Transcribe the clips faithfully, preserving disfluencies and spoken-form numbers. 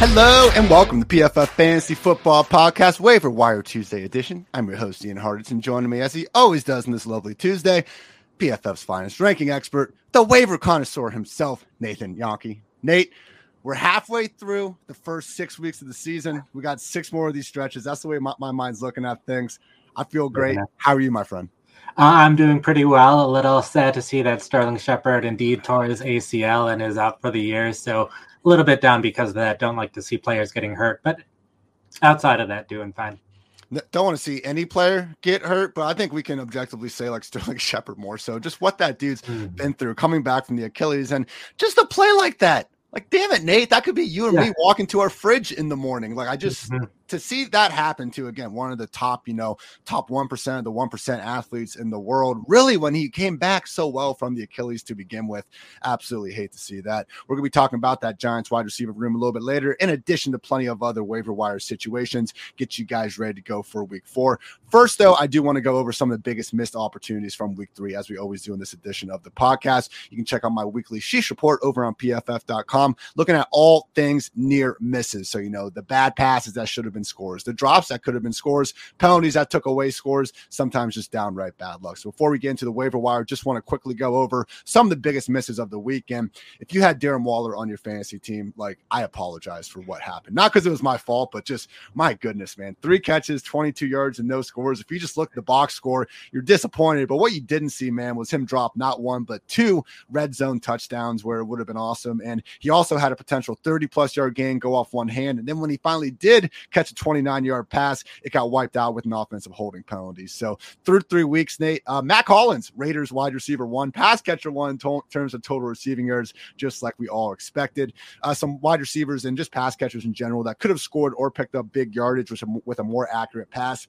Hello and welcome to P F F Fantasy Football Podcast Waiver Wire Tuesday edition. I'm your host, Ian Hardison. Joining me as he always does on this lovely Tuesday, P F F's finest ranking expert, the waiver connoisseur himself, Nathan Yonke. Nate, we're halfway through the first six weeks of the season. We got six more of these stretches. That's the way my, my mind's looking at things. I feel great. How are you, my friend? Uh, I'm doing pretty well. A little sad to see that Sterling Shepard indeed tore his A C L and is out for the year. So a little bit down because of that. Don't like to see players getting hurt, but outside of that, doing fine. Don't want to see any player get hurt, but I think we can objectively say like Sterling Shepard more so. Just what that dude's mm-hmm. been through, coming back from the Achilles, and just a play like that. Like, damn it, Nate, that could be you and yeah. me walking to our fridge in the morning. Like, I just mm-hmm. to see that happen to, again, one of the top, you know, top one percent of the one percent athletes in the world. Really, when he came back so well from the Achilles to begin with, absolutely hate to see that. We're going to be talking about that Giants wide receiver room a little bit later, in addition to plenty of other waiver wire situations. Get you guys ready to go for week four. First, though, I do want to go over some of the biggest missed opportunities from week three, as we always do in this edition of the podcast. You can check out my weekly sheesh report over on P F F dot com. Looking at all things near misses. So, you know, the bad passes that should have been scores, the drops that could have been scores, penalties that took away scores, sometimes just downright bad luck. So before we get into the waiver wire, just want to quickly go over some of the biggest misses of the weekend. If you had Darren Waller on your fantasy team, like, I apologize for what happened. Not because it was my fault, but just, my goodness, man. Three catches, twenty-two yards, and no scores. If you just look at the box score, you're disappointed. But what you didn't see, man, was him drop not one, but two red zone touchdowns where it would have been awesome. And he also had a potential thirty plus yard gain go off one hand. And then when he finally did catch a twenty-nine yard pass, it got wiped out with an offensive holding penalty. So through three weeks, Nate, uh, Matt Collins, Raiders wide receiver one, pass catcher one in to- terms of total receiving yards, just like we all expected. Uh, some wide receivers and just pass catchers in general that could have scored or picked up big yardage with a, with a more accurate pass.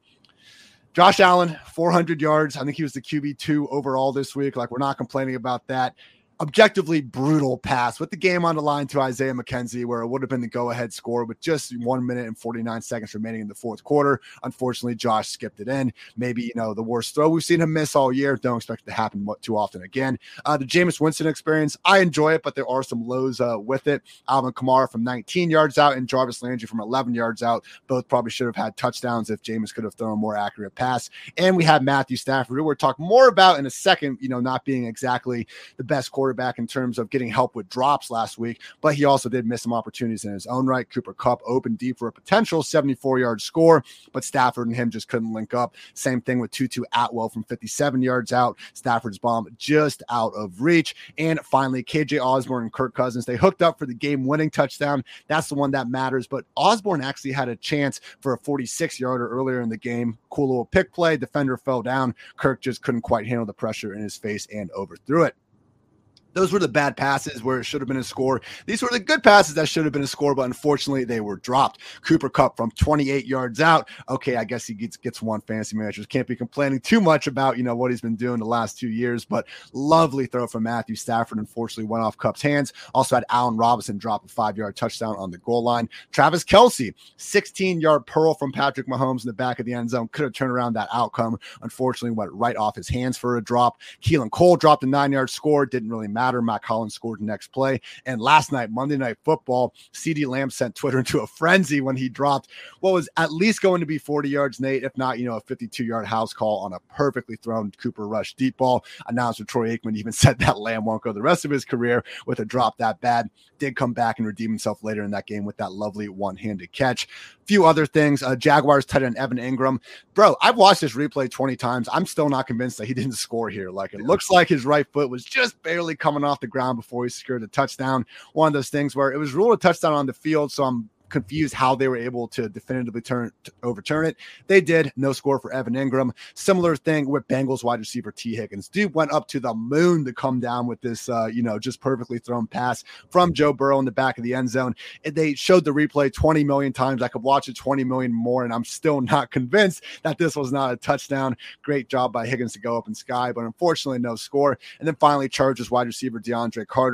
Josh Allen, four hundred yards. I think he was the Q B two overall this week. Like, we're not complaining about that. Objectively brutal pass with the game on the line to Isaiah McKenzie, where it would have been the go-ahead score with just one minute and forty-nine seconds remaining in the fourth quarter. Unfortunately, Josh skipped it in. Maybe, you know, the worst throw we've seen him miss all year. Don't expect it to happen too often again. Uh, the Jameis Winston experience, I enjoy it, but there are some lows uh, with it. Alvin Kamara from nineteen yards out and Jarvis Landry from eleven yards out. Both probably should have had touchdowns if Jameis could have thrown a more accurate pass. And we had Matthew Stafford, who we'll talk more about in a second, you know, not being exactly the best quarterback in terms of getting help with drops last week, but he also did miss some opportunities in his own right. Cooper Kupp opened deep for a potential seventy-four yard score, but Stafford and him just couldn't link up. Same thing with Tutu Atwell from fifty-seven yards out. Stafford's bomb just out of reach. And finally, K J Osborne and Kirk Cousins, they hooked up for the game-winning touchdown. That's the one that matters, but Osborne actually had a chance for a forty-six yarder earlier in the game. Cool little pick play. Defender fell down. Kirk just couldn't quite handle the pressure in his face and overthrew it. Those were the bad passes where it should have been a score. These were the good passes that should have been a score, but unfortunately they were dropped. Cooper Kupp from twenty-eight yards out. Okay, I guess he gets, gets one. Fantasy managers can't be complaining too much about, you know, what he's been doing the last two years, but lovely throw from Matthew Stafford. Unfortunately went off Kupp's hands. Also had Allen Robinson drop a five-yard touchdown on the goal line. Travis Kelce, sixteen-yard pearl from Patrick Mahomes in the back of the end zone. Could have turned around that outcome. Unfortunately went right off his hands for a drop. Keelan Cole dropped a nine-yard score. Didn't really matter. Matt Collins scored the next play. And last night, Monday Night Football, CeeDee Lamb sent Twitter into a frenzy when he dropped what was at least going to be forty yards, Nate, if not, you know, a fifty-two yard house call on a perfectly thrown Cooper Rush deep ball. Announcer Troy Aikman even said that Lamb won't go the rest of his career with a drop that bad. Did come back and redeem himself later in that game with that lovely one-handed catch. Few other things. Uh, Jaguars tight end Evan Ingram. Bro, I've watched this replay twenty times. I'm still not convinced that he didn't score here. Like, it looks like his right foot was just barely coming off the ground before he secured a touchdown. One of those things where it was ruled a touchdown on the field, so I'm confused how they were able to definitively turn to overturn it. They did. No score for Evan Ingram. Similar thing with Bengals wide receiver T. Higgins. Dude went up to the moon to come down with this, uh, you know, just perfectly thrown pass from Joe Burrow in the back of the end zone. And they showed the replay twenty million times. I could watch it twenty million more, and I'm still not convinced that this was not a touchdown. Great job by Higgins to go up in sky, but unfortunately no score. And then finally, Chargers wide receiver DeAndre Carter.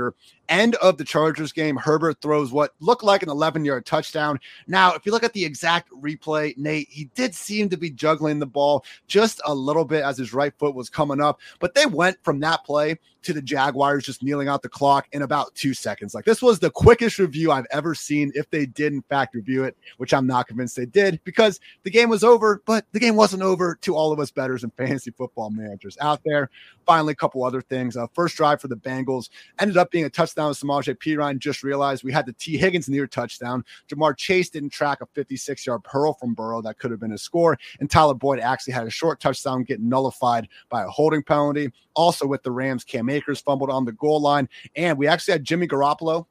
end of the Chargers game, Herbert throws what looked like an eleven-yard touchdown. Now, if you look at the exact replay, Nate, he did seem to be juggling the ball just a little bit as his right foot was coming up, but they went from that play to the Jaguars just kneeling out the clock in about two seconds. Like, this was the quickest review I've ever seen, if they did in fact review it, which I'm not convinced they did, because the game was over, but the game wasn't over to all of us bettors and fantasy football managers out there. Finally, a couple other things. Uh, first drive for the Bengals ended up being a touchdown with Samaje Perine. Just realized we had the T. Higgins near touchdown. Jamar Chase didn't track a fifty-six-yard hurl from Burrow that could have been a score, and Tyler Boyd actually had a short touchdown get nullified by a holding penalty. Also with the Rams, Cam Akers fumbled on the goal line, and we actually had Jimmy Garoppolo.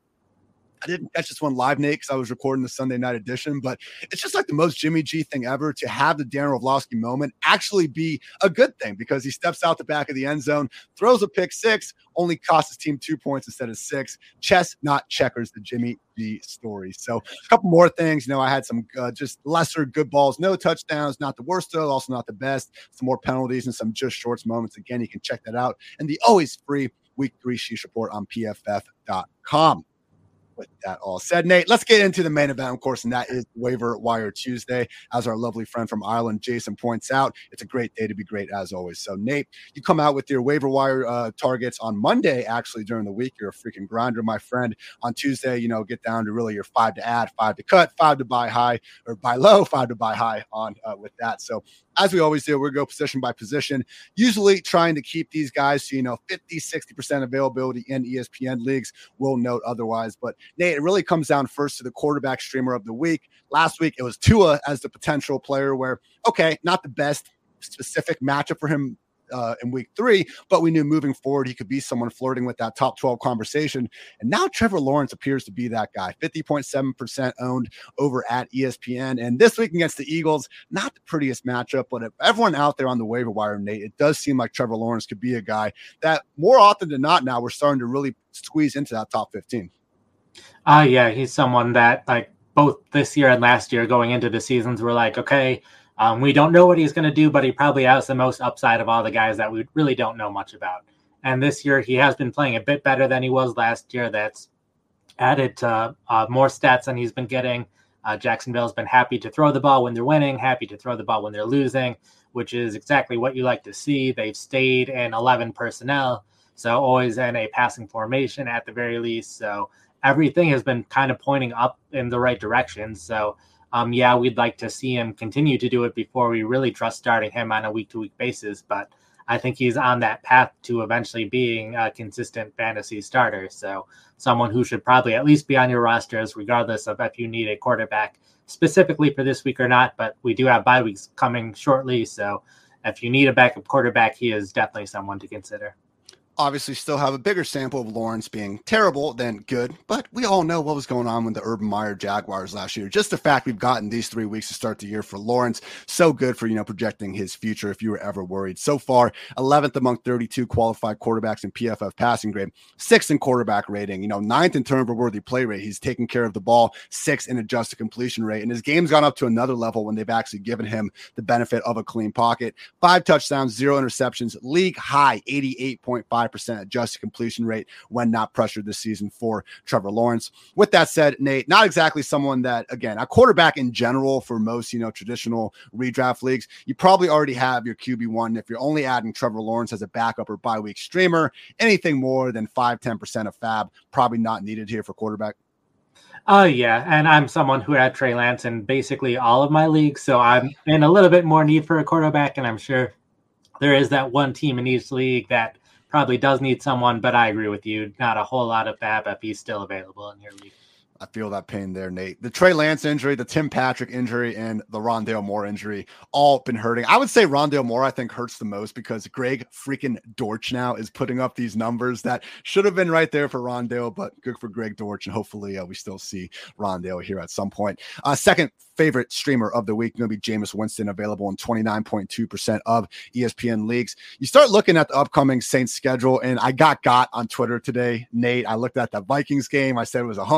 I didn't catch this one live, Nate, because I was recording the Sunday night edition, but it's just like the most Jimmy G thing ever to have the Darren Orlovsky moment actually be a good thing, because he steps out the back of the end zone, throws a pick six, only cost his team two points instead of six. Chess, not checkers, the Jimmy G story. So a couple more things. You know, I had some uh, just lesser good balls, no touchdowns, not the worst though, also not the best. Some more penalties and some just shorts moments. Again, you can check that out. And the always free week three Sheesh report on P F F dot com. With that all said, Nate, let's get into the main event, of course, and that is Waiver Wire Tuesday. As our lovely friend from Ireland, Jason, points out, it's a great day to be great, as always. So, Nate, you come out with your waiver wire uh, targets on Monday, actually, during the week. You're a freaking grinder, my friend. On Tuesday, you know, get down to really your five to add, five to cut, five to buy high, or buy low, five to buy high on uh, with that. So, as we always do, we'll go position by position, usually trying to keep these guys to, you know, fifty, sixty percent availability in E S P N leagues. We'll note otherwise. But, Nate, it really comes down first to the quarterback streamer of the week. Last week, it was Tua as the potential player where, okay, not the best specific matchup for him Uh, in week three, but we knew moving forward he could be someone flirting with that top twelve conversation. And now Trevor Lawrence appears to be that guy. fifty point seven percent owned over at E S P N. And this week against the Eagles, not the prettiest matchup, but if everyone out there on the waiver wire, Nate, it does seem like Trevor Lawrence could be a guy that more often than not now we're starting to really squeeze into that top fifteen. Uh, yeah, he's someone that, like, both this year and last year going into the seasons, we're like, okay, Um, we don't know what he's going to do, but he probably has the most upside of all the guys that we really don't know much about. And this year, he has been playing a bit better than he was last year. That's added to uh, more stats than he's been getting. Uh, Jacksonville's been happy to throw the ball when they're winning, happy to throw the ball when they're losing, which is exactly what you like to see. They've stayed in eleven personnel, so always in a passing formation at the very least. So everything has been kind of pointing up in the right direction. So Um, yeah, we'd like to see him continue to do it before we really trust starting him on a week-to-week basis. But I think he's on that path to eventually being a consistent fantasy starter. So someone who should probably at least be on your rosters, regardless of if you need a quarterback specifically for this week or not. But we do have bye weeks coming shortly. So if you need a backup quarterback, he is definitely someone to consider. Obviously still have a bigger sample of Lawrence being terrible than good, but we all know what was going on with the Urban Meyer Jaguars last year. Just the fact we've gotten these three weeks to start the year for Lawrence, so good for, you know, projecting his future if you were ever worried. So far, eleventh among thirty-two qualified quarterbacks in P F F passing grade, sixth in quarterback rating, you know, ninth in turnover-worthy play rate. He's taking care of the ball, sixth in adjusted completion rate, and his game's gone up to another level when they've actually given him the benefit of a clean pocket. Five touchdowns, zero interceptions, league high, eighty-eight point five percent adjusted completion rate when not pressured this season for Trevor Lawrence. With that said, Nate, not exactly someone that, again, a quarterback in general for most, you know, traditional redraft leagues, you probably already have your Q B one. If you're only adding Trevor Lawrence as a backup or bye week streamer, anything more than five, ten percent of fab, probably not needed here for quarterback. Oh, uh, yeah. And I'm someone who had Trey Lance in basically all of my leagues. So I'm in a little bit more need for a quarterback. And I'm sure there is that one team in each league that probably does need someone, but I agree with you. Not a whole lot of fab if he's still available in your league. I feel that pain there, Nate. The Trey Lance injury, the Tim Patrick injury, and the Rondale Moore injury all been hurting. I would say Rondale Moore, I think, hurts the most because Greg freaking Dortch now is putting up these numbers that should have been right there for Rondale, but good for Greg Dortch, and hopefully uh, we still see Rondale here at some point. Uh, second favorite streamer of the week going to be Jameis Winston, available in twenty-nine point two percent of E S P N leagues. You start looking at the upcoming Saints schedule, and I got got on Twitter today, Nate. I looked at the Vikings game. I said it was a home game.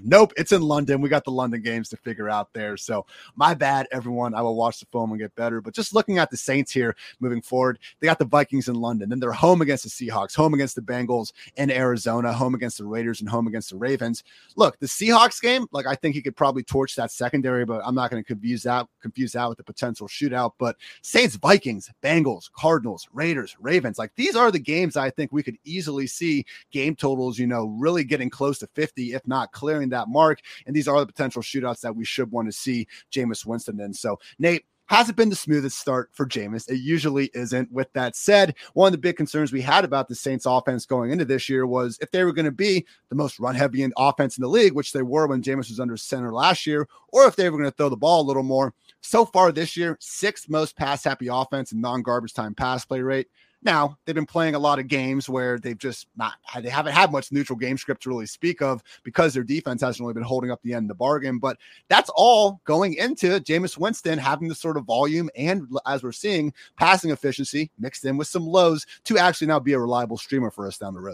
Nope, it's in London. We got the London games to figure out there. So my bad, everyone. I will watch the film and get better. But just looking at the Saints here moving forward, they got the Vikings in London. Then they're home against the Seahawks, home against the Bengals in Arizona, home against the Raiders, and home against the Ravens. Look, the Seahawks game, like I think he could probably torch that secondary, but I'm not going to confuse that, confuse that with the potential shootout. But Saints, Vikings, Bengals, Cardinals, Raiders, Ravens, like these are the games I think we could easily see game totals, you know, really getting close to fifty, if not clearing that mark. And these are the potential shootouts that we should want to see Jameis Winston in. So, Nate, hasn't been the smoothest start for Jameis. It usually isn't. With that said, one of the big concerns we had about the Saints offense going into this year was if they were going to be the most run-heavy offense in the league, which they were when Jameis was under center last year, or if they were going to throw the ball a little more. So far this year, sixth most pass-happy offense and non-garbage time pass play rate. Now, they've been playing a lot of games where they've just not, they haven't had much neutral game script to really speak of because their defense hasn't really been holding up the end of the bargain. But that's all going into Jameis Winston having the sort of volume and, as we're seeing, passing efficiency mixed in with some lows to actually now be a reliable streamer for us down the road.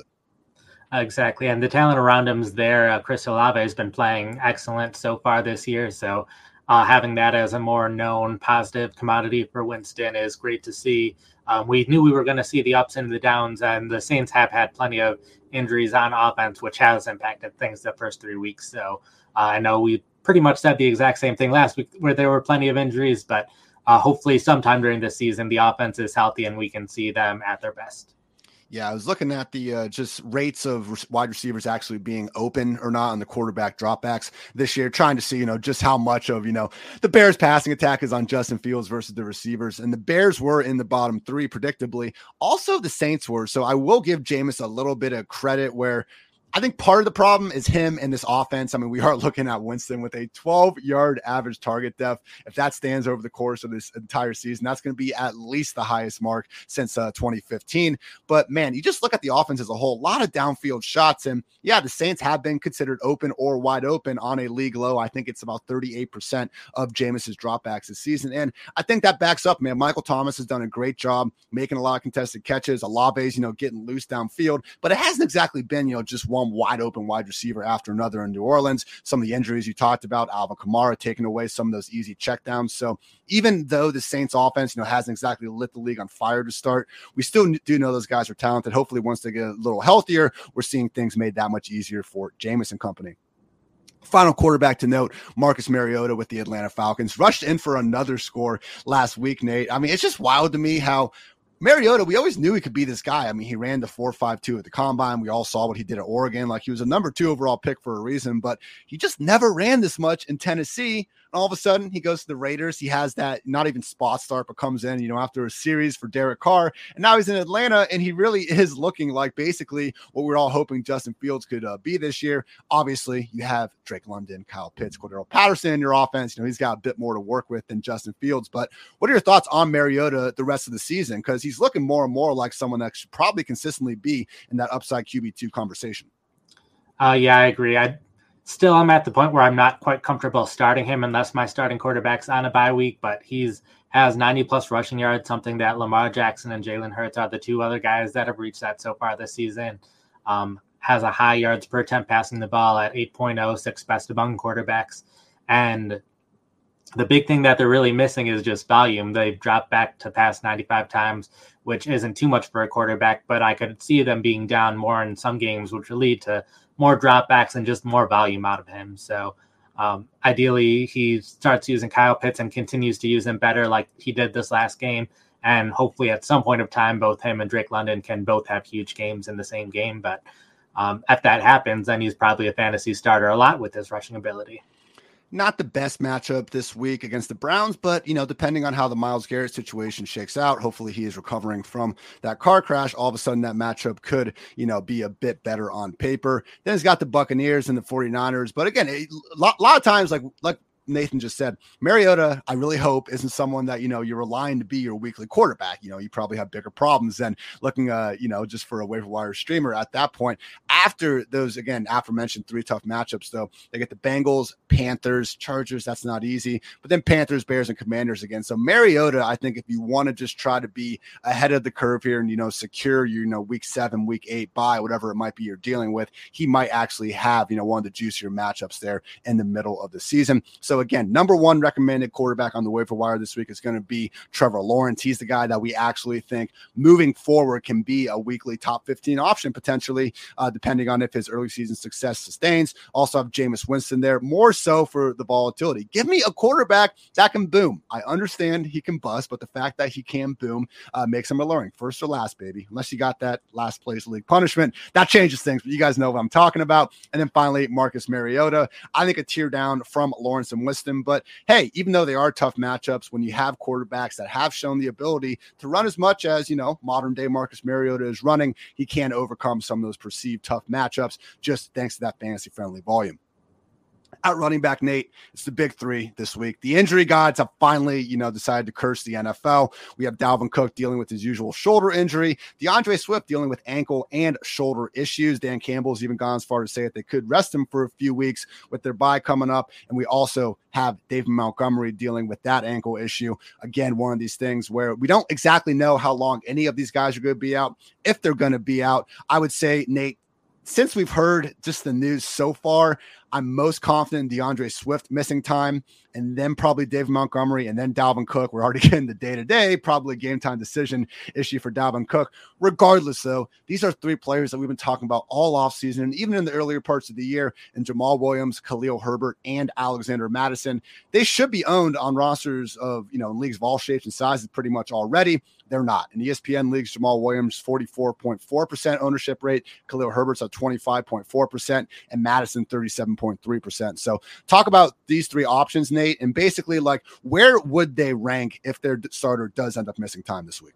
Exactly. And the talent around him is there. Uh, Chris Olave has been playing excellent so far this year. So uh, having that as a more known positive commodity for Winston is great to see. Um, we knew we were going to see the ups and the downs, and the Saints have had plenty of injuries on offense, which has impacted things the first three weeks. So uh, I know we pretty much said the exact same thing last week where there were plenty of injuries, but uh, hopefully sometime during this season, the offense is healthy and we can see them at their best. Yeah, I was looking at the uh, just rates of wide receivers actually being open or not on the quarterback dropbacks this year, trying to see, you know, just how much of, you know, the Bears passing attack is on Justin Fields versus the receivers. And the Bears were in the bottom three, predictably. Also, the Saints were. So I will give Jameis a little bit of credit where I think part of the problem is him and this offense. I mean, we are looking at Winston with a twelve-yard average target depth. If that stands over the course of this entire season, that's going to be at least the highest mark since uh, twenty fifteen. But, man, you just look at the offense as a whole, a lot of downfield shots. And, yeah, the Saints have been considered open or wide open on a league low. I think it's about thirty-eight percent of Jameis's dropbacks this season. And I think that backs up, man. Michael Thomas has done a great job making a lot of contested catches. Olave's, you know, getting loose downfield. But it hasn't exactly been, you know, just one wide open wide receiver after another in New Orleans. Some of the injuries you talked about, Alvin Kamara taking away some of those easy checkdowns. So even though the Saints offense, you know, hasn't exactly lit the league on fire to start, we still do know those guys are talented. Hopefully once they get a little healthier, we're seeing things made that much easier for Jameis and company. Final quarterback to note, Marcus Mariota with the Atlanta Falcons rushed in for another score last week, Nate. I mean, it's just wild to me how Mariota, we always knew he could be this guy. I mean, he ran the four five two at the combine. We all saw what he did at Oregon. Like, he was a number two overall pick for a reason, but he just never ran this much in Tennessee. And all of a sudden, he goes to the Raiders. He has that not even spot start, but comes in, you know, after a series for Derek Carr. And now he's in Atlanta, and he really is looking like basically what we're all hoping Justin Fields could uh, be this year. Obviously, you have Drake London, Kyle Pitts, Cordero Patterson in your offense. You know, he's got a bit more to work with than Justin Fields. But what are your thoughts on Mariota the rest of the season? Because he's looking more and more like someone that should probably consistently be in that upside Q B two conversation. Uh, yeah, I agree. I still am at the point where I'm not quite comfortable starting him unless my starting quarterback's on a bye week, but he's has ninety plus rushing yards, something that Lamar Jackson and Jalen Hurts are the two other guys that have reached that so far this season. Um, has a high yards per attempt passing the ball at eight point oh, sixth best among quarterbacks. And the big thing that they're really missing is just volume. They've dropped back to pass ninety-five times, which isn't too much for a quarterback, but I could see them being down more in some games, which will lead to more dropbacks and just more volume out of him. So um, ideally, he starts using Kyle Pitts and continues to use him better like he did this last game. And hopefully at some point of time, both him and Drake London can both have huge games in the same game. But um, if that happens, then he's probably a fantasy starter a lot with his rushing ability. Not the best matchup this week against the Browns, but, you know, depending on how the Myles Garrett situation shakes out, hopefully he is recovering from that car crash. All of a sudden that matchup could, you know, be a bit better on paper. Then he's got the Buccaneers and the 49ers. But again, a lot, lot of times, like, like, Nathan just said, Mariota, I really hope, isn't someone that, you know, you're relying to be your weekly quarterback. You know, you probably have bigger problems than looking, uh, you know, just for a waiver wire streamer at that point. after those, again, aforementioned three tough matchups, though, they get the Bengals, Panthers, Chargers. That's not easy. But then Panthers, Bears, and Commanders again. So Mariota, I think if you want to just try to be ahead of the curve here and, you know, secure your, you know, week seven, week eight bye, whatever it might be you're dealing with, he might actually have, you know, one of the juicier matchups there in the middle of the season. So again, number one recommended quarterback on the waiver wire this week is going to be Trevor Lawrence. He's the guy that we actually think moving forward can be a weekly top fifteen option potentially, uh, depending on if his early season success sustains. Also have Jameis Winston there, more so for the volatility. Give me a quarterback that can boom. I understand he can bust, but the fact that he can boom uh, makes him alluring. First or last, baby. Unless you got that last place league punishment, that changes things, but you guys know what I'm talking about. And then finally, Marcus Mariota. I think a tier down from Lawrence and Winston, but hey, even though they are tough matchups, when you have quarterbacks that have shown the ability to run as much as, you know, modern day Marcus Mariota is running, he can overcome some of those perceived tough matchups just thanks to that fantasy friendly volume. At running back, Nate, it's the big three this week. The injury gods have finally, you know, decided to curse the N F L. We have Dalvin Cook dealing with his usual shoulder injury. DeAndre Swift dealing with ankle and shoulder issues. Dan Campbell's even gone as far to say that they could rest him for a few weeks with their bye coming up. And we also have David Montgomery dealing with that ankle issue. Again, one of these things where we don't exactly know how long any of these guys are going to be out. If they're going to be out, I would say, Nate, since we've heard just the news so far, I'm most confident in DeAndre Swift missing time, and then probably David Montgomery, and then Dalvin Cook. We're already getting the day-to-day, probably game time decision issue for Dalvin Cook. Regardless, though, these are three players that we've been talking about all offseason, and even in the earlier parts of the year, and Jamal Williams, Khalil Herbert, and Alexander Mattison. They should be owned on rosters of, you know, leagues of all shapes and sizes pretty much already. They're not. In E S P N leagues, Jamal Williams, forty-four point four percent ownership rate. Khalil Herbert's at twenty-five point four percent, and Madison, thirty-seven point three percent. So talk about these three options, Nate, and basically, like, where would they rank if their starter does end up missing time this week?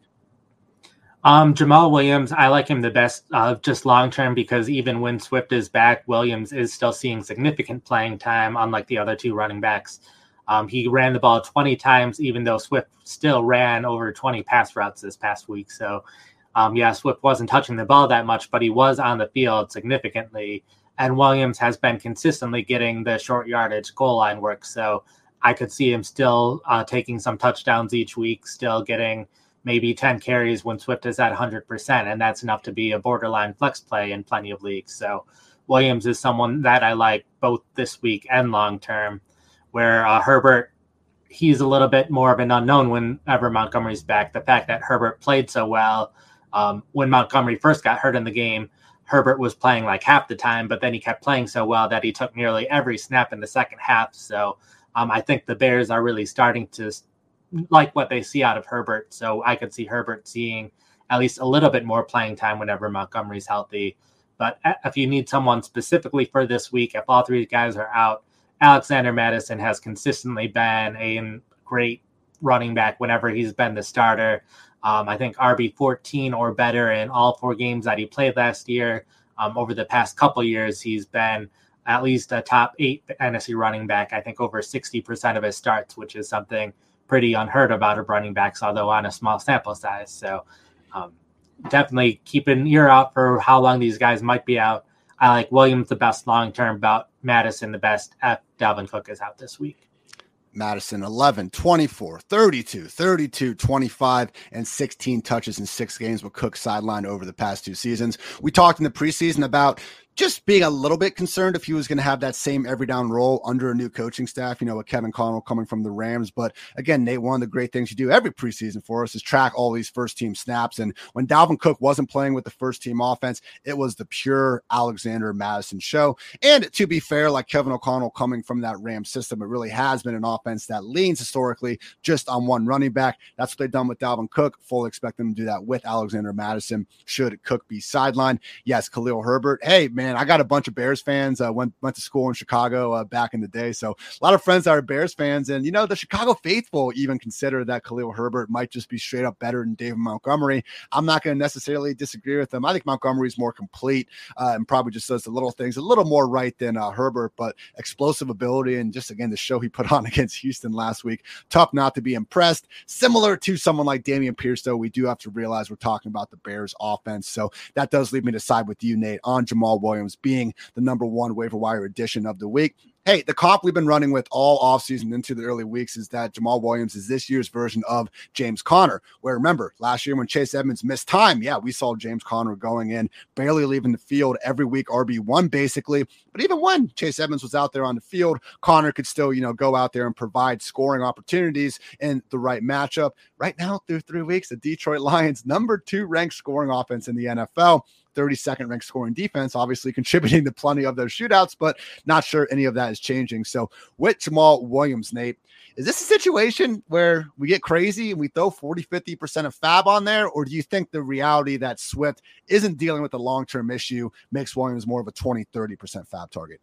Um, Jamal Williams, I like him the best uh, just long-term because even when Swift is back, Williams is still seeing significant playing time, unlike the other two running backs. Um, he ran the ball twenty times, even though Swift still ran over twenty pass routes this past week. So, um, yeah, Swift wasn't touching the ball that much, but he was on the field significantly. And Williams has been consistently getting the short yardage goal line work. So I could see him still uh, taking some touchdowns each week, still getting maybe ten carries when Swift is at one hundred percent. And that's enough to be a borderline flex play in plenty of leagues. So Williams is someone that I like both this week and long-term. Where uh, Herbert, he's a little bit more of an unknown whenever Montgomery's back. The fact that Herbert played so well, um, when Montgomery first got hurt in the game, Herbert was playing like half the time, but then he kept playing so well that he took nearly every snap in the second half. So um, I think the Bears are really starting to like what they see out of Herbert. So I could see Herbert seeing at least a little bit more playing time whenever Montgomery's healthy. But if you need someone specifically for this week, if all three guys are out, Alexander Mattison has consistently been a great running back whenever he's been the starter. Um, I think R B fourteen or better in all four games that he played last year. Um, over the past couple years, he's been at least a top eight fantasy running back. I think over sixty percent of his starts, which is something pretty unheard of out of running backs, although on a small sample size. So um, definitely keep an ear out for how long these guys might be out. I like Williams the best long-term, about Madison the best if Dalvin Cook is out this week. Madison, eleven, twenty-four, thirty-two, thirty-two, twenty-five, and sixteen touches in six games with Cook sidelined over the past two seasons. We talked in the preseason about just being a little bit concerned if he was going to have that same every down role under a new coaching staff, you know, with Kevin Connell coming from the Rams. But again, Nate, one of the great things you do every preseason for us is track all these first team snaps. And when Dalvin Cook wasn't playing with the first team offense, it was the pure Alexander Mattison show. And to be fair, like Kevin O'Connell coming from that Rams system, it really has been an offense that leans historically just on one running back. That's what they've done with Dalvin Cook. Fully expect them to do that with Alexander Mattison should Cook be sidelined. Yes, Khalil Herbert. Hey, man, I got a bunch of Bears fans. Uh, went went to school in Chicago uh, back in the day, so a lot of friends that are Bears fans. And you know, the Chicago faithful even consider that Khalil Herbert might just be straight up better than David Montgomery. I'm not going to necessarily disagree with them. I think Montgomery's more complete uh, and probably just does the little things a little more right than uh, Herbert. But explosive ability and just again the show he put on against Houston last week, tough not to be impressed. Similar to someone like Dameon Pierce, though, we do have to realize we're talking about the Bears offense. So that does lead me to side with you, Nate, on Jamal Williams Williams being the number one waiver wire addition of the week. Hey, the comp we've been running with all offseason into the early weeks is that Jamal Williams is this year's version of James Conner, where remember, last year when Chase Edmonds missed time, yeah, we saw James Conner going in, barely leaving the field every week, R B one basically. But even when Chase Edmonds was out there on the field, Conner could still, you know, go out there and provide scoring opportunities in the right matchup. Right now, through three weeks, the Detroit Lions, number two ranked scoring offense in the N F L. thirty-second ranked scoring defense, obviously contributing to plenty of those shootouts, but not sure any of that is changing. So with Jamal Williams, Nate, is this a situation where we get crazy and we throw forty, fifty percent of fab on there? Or do you think the reality that Swift isn't dealing with the long-term issue makes Williams more of a twenty, thirty percent fab target?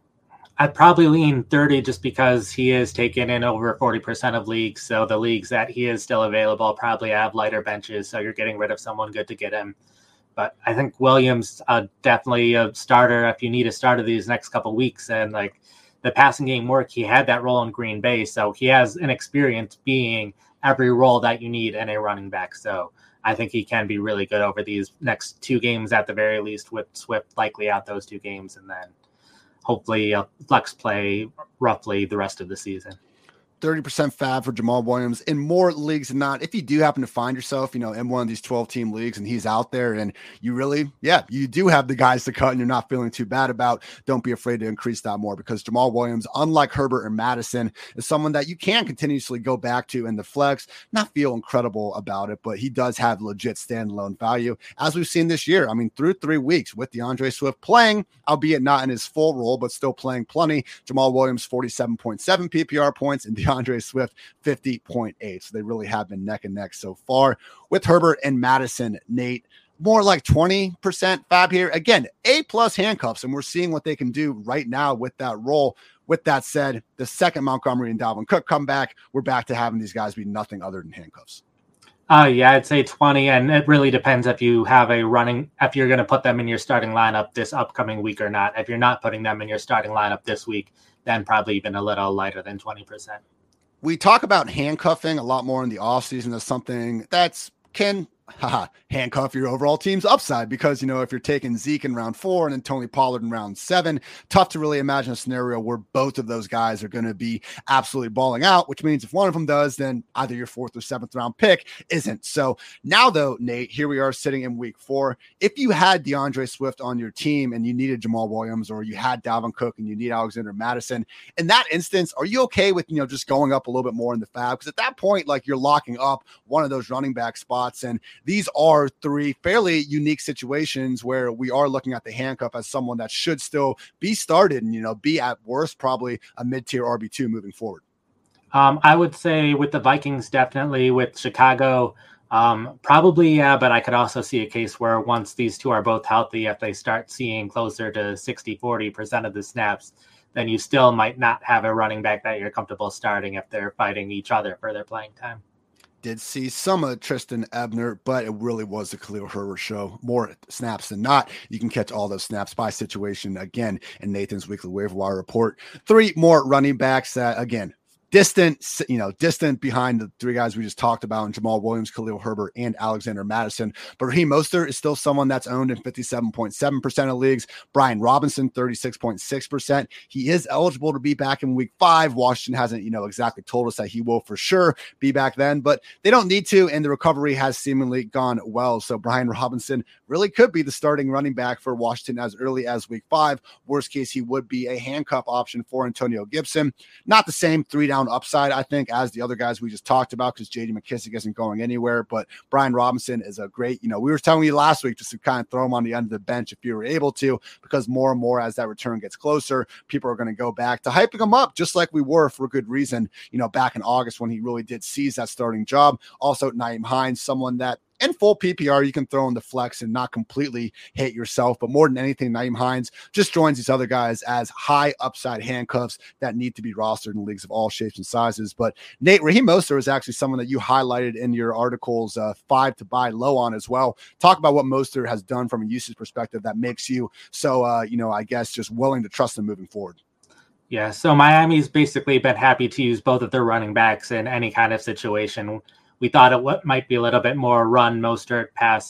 I'd probably lean thirty just because he is taken in over forty percent of leagues. So the leagues that he is still available probably have lighter benches. So you're getting rid of someone good to get him. But I think Williams uh, definitely a starter if you need a starter these next couple weeks. And like the passing game work, he had that role in Green Bay. So he has an experience being every role that you need in a running back. So I think he can be really good over these next two games at the very least, with Swift likely out those two games. And then hopefully a flex play roughly the rest of the season. thirty percent fab for Jamal Williams in more leagues than not. If you do happen to find yourself, you know, in one of these twelve team leagues and he's out there and you really, yeah, you do have the guys to cut and you're not feeling too bad about, don't be afraid to increase that more, because Jamal Williams, unlike Herbert or Madison, is someone that you can continuously go back to in the flex, not feel incredible about it, but he does have legit standalone value, as we've seen this year. I mean, through three weeks with DeAndre Swift playing, albeit not in his full role, but still playing plenty. Jamal Williams, forty-seven point seven P P R points, and DeAndre Swift, fifty point eight. So they really have been neck and neck so far. With Herbert and Madison, Nate, more like twenty percent fab here. Again, A plus handcuffs, and we're seeing what they can do right now with that role. With that said, the second Montgomery and Dalvin Cook come back, we're back to having these guys be nothing other than handcuffs. Uh, yeah, I'd say twenty, and it really depends if you have a running, if you're going to put them in your starting lineup this upcoming week or not. If you're not putting them in your starting lineup this week, then probably even a little lighter than twenty percent. We talk about handcuffing a lot more in the offseason as something that's can haha, handcuff your overall team's upside, because, you know, if you're taking Zeke in round four and then Tony Pollard in round seven, tough to really imagine a scenario where both of those guys are going to be absolutely balling out, which means if one of them does, then either your fourth or seventh round pick isn't. So now though, Nate, here we are sitting in week four. If you had DeAndre Swift on your team and you needed Jamal Williams, or you had Dalvin Cook and you need Alexander Madison, in that instance, are you okay with, you know, just going up a little bit more in the fab? Because at that point, like, you're locking up one of those running back spots, and these are three fairly unique situations where we are looking at the handcuff as someone that should still be started and, you know, be at worst probably a mid-tier R B two moving forward. Um, I would say with the Vikings, definitely. With Chicago, um, probably, yeah, but I could also see a case where once these two are both healthy, if they start seeing closer to sixty, forty percent of the snaps, then you still might not have a running back that you're comfortable starting if they're fighting each other for their playing time. Did see some of Tristan Ebner, but it really was the Khalil Herbert show. More snaps than not. You can catch all those snaps by situation again in Nathan's weekly waiver wire report. Three more running backs that, again, distant, you know, distant behind the three guys we just talked about, and Jamal Williams, Khalil Herbert, and Alexander Madison. But Raheem Mostert is still someone that's owned in fifty-seven point seven percent of leagues. Brian Robinson, thirty-six point six percent. He is eligible to be back in week five. Washington hasn't, you know, exactly told us that he will for sure be back then, but they don't need to, and the recovery has seemingly gone well. So Brian Robinson really could be the starting running back for Washington as early as week five. Worst case, he would be a handcuff option for Antonio Gibson. Not the same three down upside, I think, as the other guys we just talked about, because J D McKissic isn't going anywhere, but Brian Robinson is a great, you know, we were telling you last week just to kind of throw him on the end of the bench if you were able to, because more and more as that return gets closer, people are going to go back to hyping him up, just like we were for good reason, you know, back in August when he really did seize that starting job. Also, Nyheim Hines, someone that in full P P R, you can throw in the flex and not completely hate yourself. But more than anything, Nyheim Hines just joins these other guys as high upside handcuffs that need to be rostered in leagues of all shapes and sizes. But Nate, Raheem Mostert is actually someone that you highlighted in your articles, uh, five to buy low on as well. Talk about what Mostert has done from a usage perspective that makes you so, uh, you know, I guess just willing to trust him moving forward. Yeah, so Miami's basically been happy to use both of their running backs in any kind of situation. We thought it might be a little bit more run Mostert, pass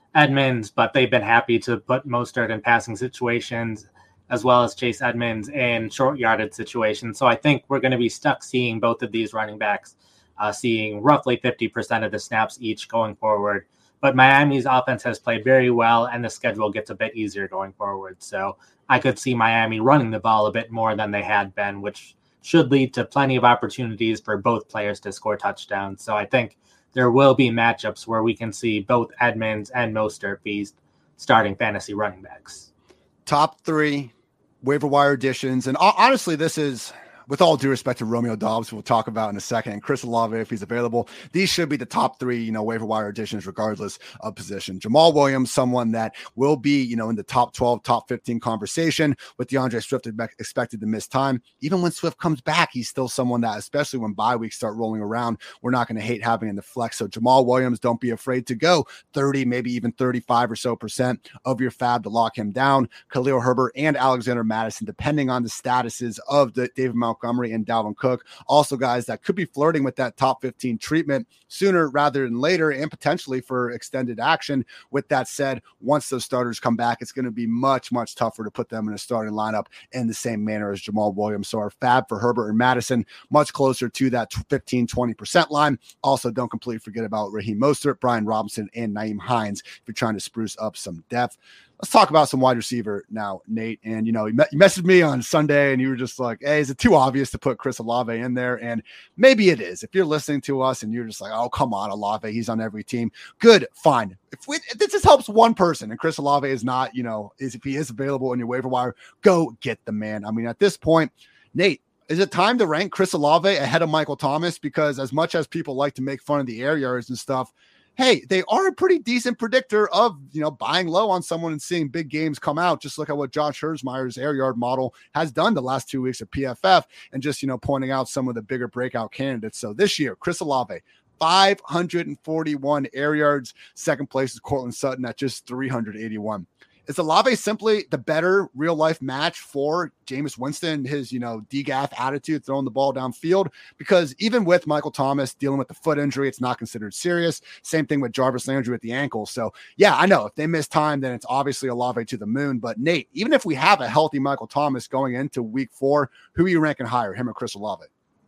Edmonds, but they've been happy to put Mostert in passing situations as well as Chase Edmonds in short yardage situations. So I think we're going to be stuck seeing both of these running backs uh, seeing roughly fifty percent of the snaps each going forward. But Miami's offense has played very well, and the schedule gets a bit easier going forward. So I could see Miami running the ball a bit more than they had been, which should lead to plenty of opportunities for both players to score touchdowns. So I think there will be matchups where we can see both Edmonds and Mostert be starting fantasy running backs. Top three waiver wire additions. And honestly, this is, with all due respect to Romeo Doubs, we'll talk about in a second, and Chris Olave, if he's available, these should be the top three, you know, waiver wire additions, regardless of position. Jamal Williams, someone that will be, you know, in the top twelve, top fifteen conversation, with DeAndre Swift expected to miss time. Even when Swift comes back, he's still someone that, especially when bye weeks start rolling around, we're not going to hate having in the flex. So Jamal Williams, don't be afraid to go thirty, maybe even thirty-five or so percent of your fab to lock him down. Khalil Herbert and Alexander Mattison, depending on the statuses of the David Montgomery Montgomery and Dalvin Cook. Also guys that could be flirting with that top fifteen treatment sooner rather than later, and potentially for extended action. With that said, once those starters come back, it's going to be much, much tougher to put them in a starting lineup in the same manner as Jamal Williams. So our fab for Herbert and Mattison, much closer to that fifteen, twenty percent line. Also, don't completely forget about Raheem Mostert, Brian Robinson, and Nyheim Hines if you're trying to spruce up some depth. Let's talk about some wide receiver now, Nate. And, you know, you, me- you messaged me on Sunday and you were just like, hey, is it too obvious to put Chris Olave in there? And maybe it is. If you're listening to us and you're just like, oh, come on, Olave, he's on every team. Good, fine. If, we, if this just helps one person and Chris Olave is not, you know, is if he is available in your waiver wire, go get the man. I mean, at this point, Nate, is it time to rank Chris Olave ahead of Michael Thomas? Because as much as people like to make fun of the air yards and stuff, hey, they are a pretty decent predictor of, you know, buying low on someone and seeing big games come out. Just look at what Josh Herzmeyer's air yard model has done the last two weeks at P F F, and just, you know, pointing out some of the bigger breakout candidates. So this year, Chris Olave, five hundred forty-one air yards. Second place is Cortland Sutton at just three hundred eighty-one. Is Olave simply the better real life match for Jameis Winston, his, you know, D G A F attitude, throwing the ball downfield? Because even with Michael Thomas dealing with the foot injury, it's not considered serious. Same thing with Jarvis Landry with the ankle. So yeah, I know if they miss time, then it's obviously Olave to the moon. But Nate, even if we have a healthy Michael Thomas going into week four, who are you ranking higher, him or Chris Olave?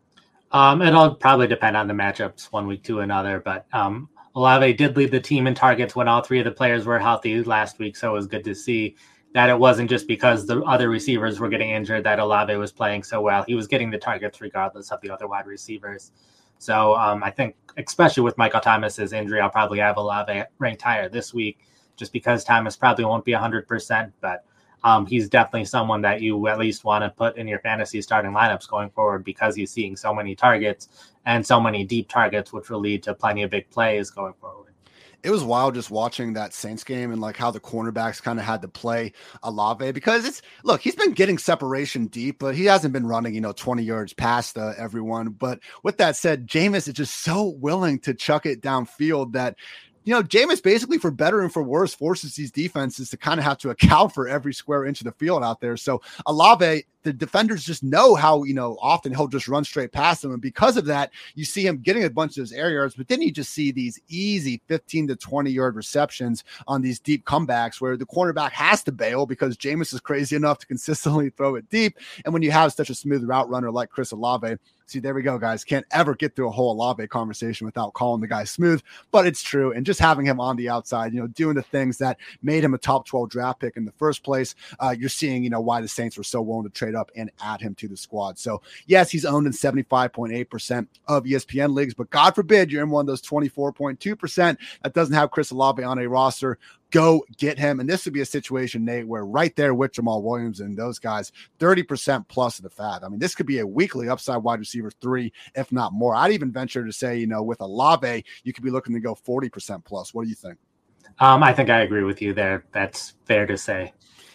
Um, it'll probably depend on the matchups one week to another, but um, Olave did lead the team in targets when all three of the players were healthy last week, so it was good to see that it wasn't just because the other receivers were getting injured that Olave was playing so well. He was getting the targets regardless of the other wide receivers. So um, I think, especially with Michael Thomas's injury, I'll probably have Olave ranked higher this week just because Thomas probably won't be one hundred percent, but um, he's definitely someone that you at least want to put in your fantasy starting lineups going forward because he's seeing so many targets and so many deep targets, which will lead to plenty of big plays going forward. It was wild just watching that Saints game and like how the cornerbacks kind of had to play Olave, because it's, look, he's been getting separation deep, but he hasn't been running, you know, twenty yards past uh, everyone. But with that said, Jameis is just so willing to chuck it downfield that, you know, Jameis basically, for better and for worse, forces these defenses to kind of have to account for every square inch of the field out there. So Olave, the defenders just know how, you know, often he'll just run straight past them. And because of that, you see him getting a bunch of those air yards, but then you just see these easy fifteen to twenty yard receptions on these deep comebacks where the cornerback has to bail because Jameis is crazy enough to consistently throw it deep. And when you have such a smooth route runner like Chris Olave, see, there we go, guys. Can't ever get through a whole Olave conversation without calling the guy smooth, but it's true. And just having him on the outside, you know, doing the things that made him a top twelve draft pick in the first place, uh, you're seeing, you know, why the Saints were so willing to trade up and add him to the squad. So yes, he's owned in seventy-five point eight percent of E S P N leagues, but God forbid you're in one of those twenty-four point two percent that doesn't have Chris Olave on a roster. Go get him. And this would be a situation, Nate, where right there with Jamal Williams and those guys, thirty percent plus of the fab. I mean, this could be a weekly upside wide receiver three, if not more. I'd even venture to say, you know, with Olave, you could be looking to go forty percent plus. What do you think? Um, I think I agree with you there. That's fair to say.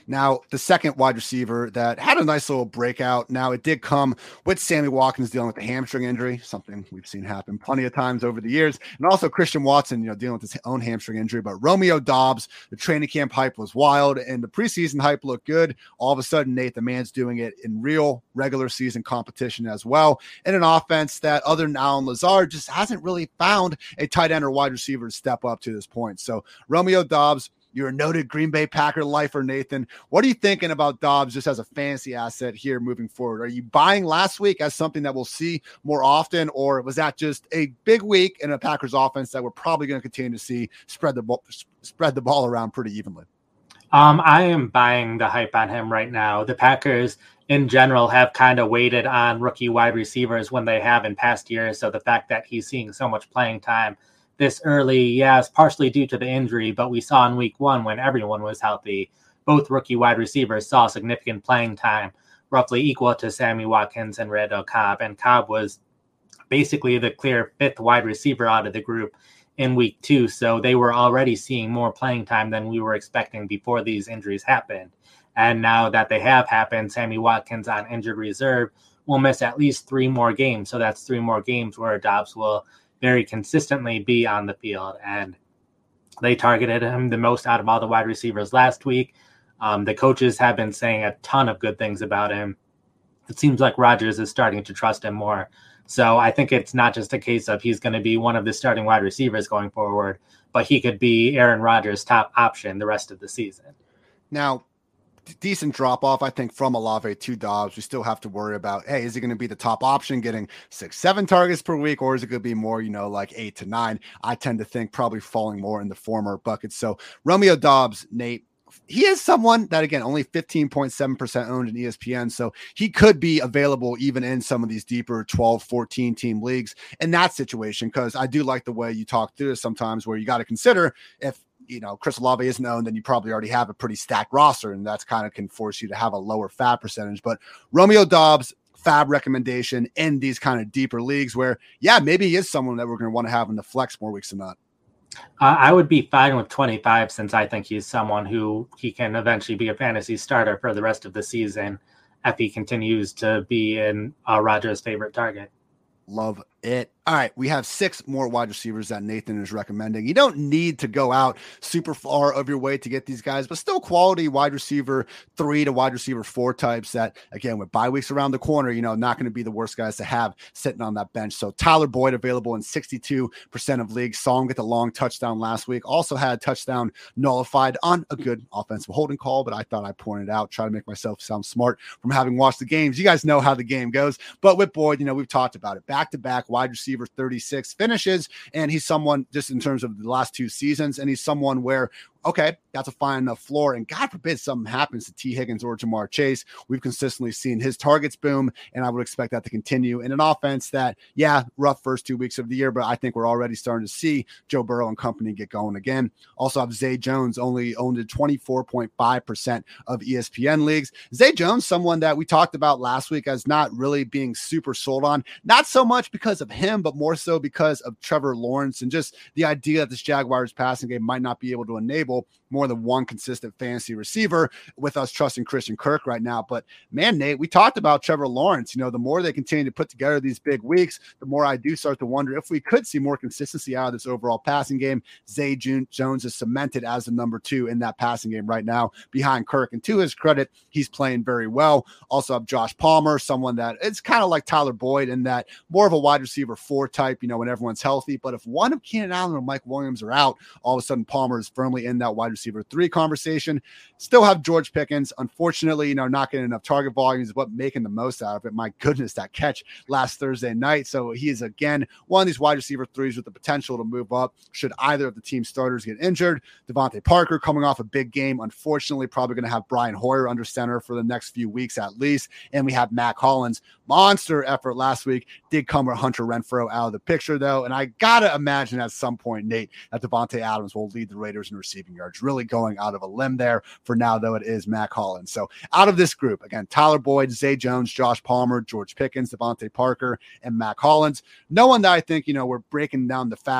Now, the second wide receiver that had a nice little breakout. Now, it did come with Sammy Watkins dealing with a hamstring injury, something we've seen happen plenty of times over the years. And also Christian Watson, you know, dealing with his own hamstring injury. But Romeo Doubs, the training camp hype was wild and the preseason hype looked good. All of a sudden, Nate, the man's doing it in real regular season competition as well. In an offense that, other than Allen Lazard, just hasn't really found a tight end or wide receiver to step up to this point. So Romeo Doubs, you're a noted Green Bay Packer lifer, Nathan. What are you thinking about Doubs just as a fantasy asset here moving forward? Are you buying last week as something that we'll see more often, or was that just a big week in a Packers offense that we're probably going to continue to see spread the ball, spread the ball around pretty evenly? Um, I am buying the hype on him right now. The Packers in general have kind of waited on rookie wide receivers when they have in past years. So the fact that he's seeing so much playing time this early, yes, partially due to the injury, but we saw in week one when everyone was healthy, both rookie wide receivers saw significant playing time, roughly equal to Sammy Watkins and Randall Cobb. And Cobb was basically the clear fifth wide receiver out of the group in week two. So they were already seeing more playing time than we were expecting before these injuries happened. And now that they have happened, Sammy Watkins on injured reserve will miss at least three more games. So that's three more games where Doubs will very consistently be on the field. And they targeted him the most out of all the wide receivers last week. Um, the coaches have been saying a ton of good things about him. It seems like Rodgers is starting to trust him more. So I think it's not just a case of he's going to be one of the starting wide receivers going forward, but he could be Aaron Rodgers' top option the rest of the season. Now, decent drop off, I think, from Olave to Doubs. We still have to worry about, hey, is he going to be the top option getting six, seven targets per week, or is it going to be more, you know, like eight to nine? I tend to think probably falling more in the former bucket. So Romeo Doubs, Nate, he is someone that, again, only fifteen point seven percent owned in E S P N. So he could be available even in some of these deeper twelve, fourteen team leagues in that situation. Cause I do like the way you talk through this sometimes, where you got to consider if, you know, Chris Olave isn't owned, then you probably already have a pretty stacked roster, and that's kind of can force you to have a lower fab percentage. But Romeo Doubs, fab recommendation in these kind of deeper leagues where, yeah, maybe he is someone that we're going to want to have in the flex more weeks than not. Uh, I would be fine with twenty-five, since I think he's someone who he can eventually be a fantasy starter for the rest of the season if he continues to be in uh, Rodgers' favorite target. Love it. All right, we have six more wide receivers that Nathan is recommending. You don't need to go out super far of your way to get these guys, but still quality wide receiver three to wide receiver four types that, again, with bye weeks around the corner, you know, not going to be the worst guys to have sitting on that bench. So Tyler Boyd available in sixty-two percent of leagues. Saw him get the long touchdown last week. Also had a touchdown nullified on a good offensive holding call, but I thought I pointed out, try to make myself sound smart from having watched the games. You guys know how the game goes. But with Boyd, you know, we've talked about it. Back-to-back wide receiver thirty-six finishes, and he's someone just in terms of the last two seasons, and he's someone where, okay, that's a fine enough floor, and God forbid something happens to T. Higgins or Jamar Chase. We've consistently seen his targets boom, and I would expect that to continue in an offense that, yeah, rough first two weeks of the year, but I think we're already starting to see Joe Burrow and company get going again. Also have Zay Jones, only owned at twenty-four point five percent of E S P N leagues. Zay Jones, someone that we talked about last week as not really being super sold on, not so much because of him, but more so because of Trevor Lawrence and just the idea that this Jaguars passing game might not be able to enable more than one consistent fantasy receiver, with us trusting Christian Kirk right now. But man, Nate, we talked about Trevor Lawrence. You know, the more they continue to put together these big weeks, the more I do start to wonder if we could see more consistency out of this overall passing game. Zay Jones is cemented as the number two in that passing game right now behind Kirk. And to his credit, he's playing very well. Also have Josh Palmer, someone that it's kind of like Tyler Boyd in that more of a wide receiver four type, you know, when everyone's healthy. But if one of Keenan Allen or Mike Williams are out, all of a sudden Palmer is firmly in that wide receiver three conversation. Still have George Pickens. Unfortunately, you know, not getting enough target volumes, but making the most out of it. My goodness, that catch last Thursday night. So he is, again, one of these wide receiver threes with the potential to move up should either of the team starters get injured. Devontae Parker coming off a big game. Unfortunately, probably going to have Brian Hoyer under center for the next few weeks at least. And we have Mac Hollins. Monster effort last week. Did come with Hunter Renfrow out of the picture, though. And I got to imagine at some point, Nate, that Devontae Adams will lead the Raiders in receiving yards. Really going out of a limb there. For now, though, it is Mac Hollins. So out of this group, again, Tyler Boyd, Zay Jones, Josh Palmer, George Pickens, Devontae Parker, and Mac Hollins. No one that I think, you know, we're breaking down the fab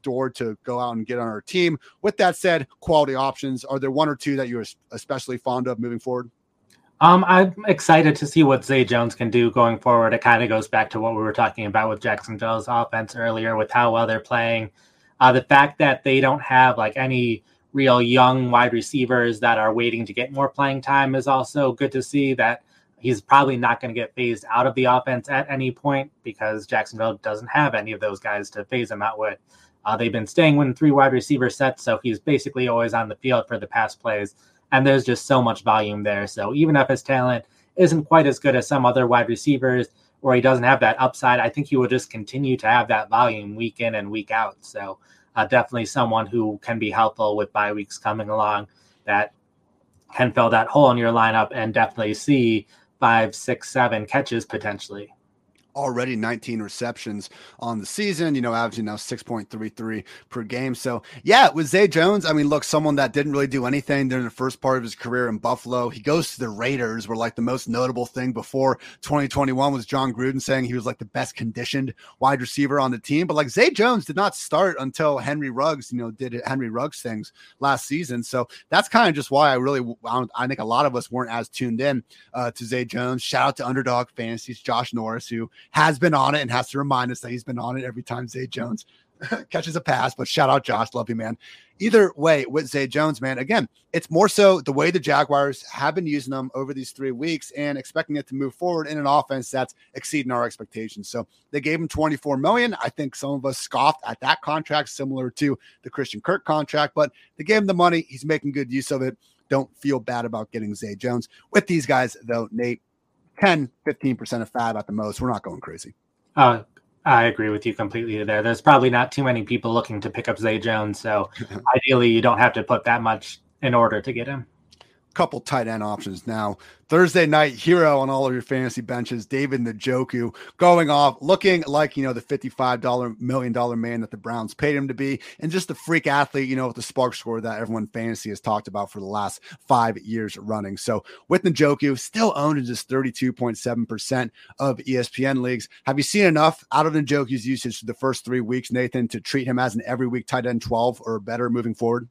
door to go out and get on our team. With that said, quality options. Are there one or two that you're especially fond of moving forward? Um, I'm excited to see what Zay Jones can do going forward. It kind of goes back to what we were talking about with Jacksonville's offense earlier, with how well they're playing. Uh, the fact that they don't have like any real young wide receivers that are waiting to get more playing time is also good to see. That he's probably not going to get phased out of the offense at any point because Jacksonville doesn't have any of those guys to phase him out with. Uh, they've been staying with three wide receiver sets, so he's basically always on the field for the pass plays. And there's just so much volume there. So even if his talent isn't quite as good as some other wide receivers, or he doesn't have that upside, I think he will just continue to have that volume week in and week out. So uh, definitely someone who can be helpful with bye weeks coming along that can fill that hole in your lineup and definitely see five, six, seven catches potentially. Already nineteen receptions on the season, you know, averaging now six point three three per game. So yeah, with Zay Jones, I mean, look, someone that didn't really do anything during the first part of his career in Buffalo. He goes to the Raiders, where like the most notable thing before twenty twenty-one was John Gruden saying he was like the best conditioned wide receiver on the team. But like Zay Jones did not start until Henry Ruggs, you know, did Henry Ruggs things last season. So that's kind of just why I really, I think a lot of us weren't as tuned in uh, to Zay Jones. Shout out to Underdog Fantasies, Josh Norris, who has been on it and has to remind us that he's been on it every time Zay Jones catches a pass. But shout out Josh, love you, man. Either way, with Zay Jones, man, again, it's more so the way the Jaguars have been using them over these three weeks and expecting it to move forward in an offense that's exceeding our expectations. So they gave him twenty-four million dollars. I think some of us scoffed at that contract, similar to the Christian Kirk contract, but they gave him the money. He's making good use of it. Don't feel bad about getting Zay Jones. With these guys, though, Nate, ten, fifteen percent of fab at the most. We're not going crazy. Uh, I agree with you completely there. There's probably not too many people looking to pick up Zay Jones. So ideally, you don't have to put that much in order to get him. Couple tight end options now. Thursday night hero on all of your fantasy benches, David Njoku, going off, looking like, you know, the fifty-five million dollars man that the Browns paid him to be, and just the freak athlete, you know, with the spark score that everyone fantasy has talked about for the last five years running. So with Njoku, still owned in just thirty-two point seven percent of E S P N leagues. Have you seen enough out of Njoku's usage for the first three weeks, Nathan, to treat him as an every week tight end twelve or better moving forward?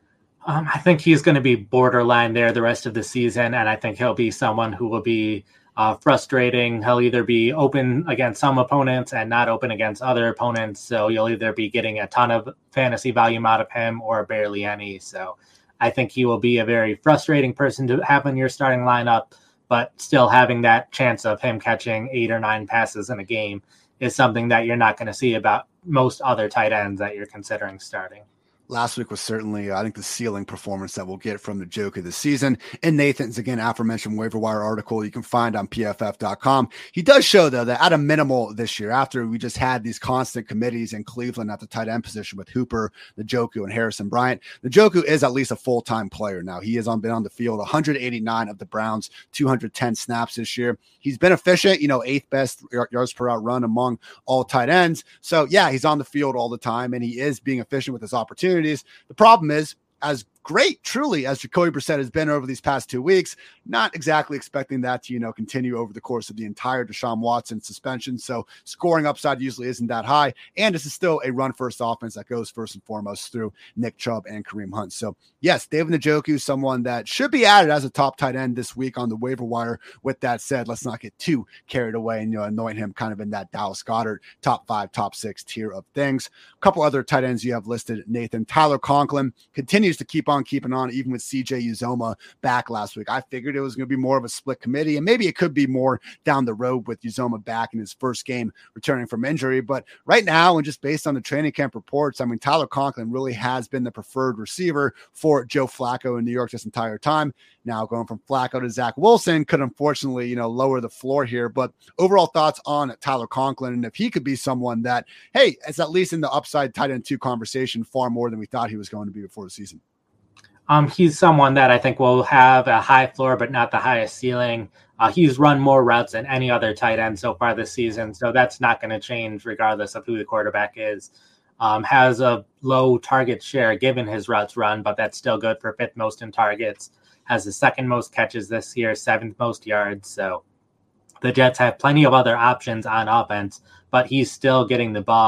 Um, I think he's going to be borderline there the rest of the season, and I think he'll be someone who will be uh, frustrating. He'll either be open against some opponents and not open against other opponents, so you'll either be getting a ton of fantasy volume out of him or barely any. So I think he will be a very frustrating person to have in your starting lineup, but still having that chance of him catching eight or nine passes in a game is something that you're not going to see about most other tight ends that you're considering starting. Last week was certainly, I think, the ceiling performance that we'll get from Njoku this season. And Nathan's, again, aforementioned waiver wire article you can find on P F F dot com. He does show, though, that at a minimal this year, after we just had these constant committees in Cleveland at the tight end position with Hooper, Njoku, and Harrison Bryant, Njoku is at least a full-time player now. He has on, been on the field one hundred eighty-nine of the Browns, two hundred ten snaps this year. He's been efficient, you know, eighth best yards per out run among all tight ends. So, yeah, he's on the field all the time, and he is being efficient with his opportunities. The problem is, as great, truly, as Jacoby Brissett has been over these past two weeks, not exactly expecting that to, you know, continue over the course of the entire Deshaun Watson suspension. So scoring upside usually isn't that high. And this is still a run-first offense that goes first and foremost through Nick Chubb and Kareem Hunt. So, yes, David Njoku, someone that should be added as a top tight end this week on the waiver wire. With that said, let's not get too carried away and, you know, anoint him kind of in that Dallas Goedert top five, top six tier of things. A couple other tight ends you have listed, Nathan. Tyler Conklin continues to keep on keeping on, even with C J Uzomah back last week. I figured it was going to be more of a split committee, and maybe it could be more down the road with Uzomah back in his first game returning from injury. But right now, and just based on the training camp reports, I mean, Tyler Conklin really has been the preferred receiver for Joe Flacco in New York this entire time. Now going from Flacco to Zach Wilson could unfortunately, you know, lower the floor here. But overall thoughts on Tyler Conklin, and if he could be someone that, hey, it's at least in the upside tight end two conversation far more than we thought he was going to be before the season. Um, he's someone that I think will have a high floor, but not the highest ceiling. Uh, he's run more routes than any other tight end so far this season, so that's not going to change regardless of who the quarterback is. Um, has a low target share given his routes run, but that's still good for fifth most in targets. Has the second most catches this year, seventh most yards. So the Jets have plenty of other options on offense, but he's still getting the ball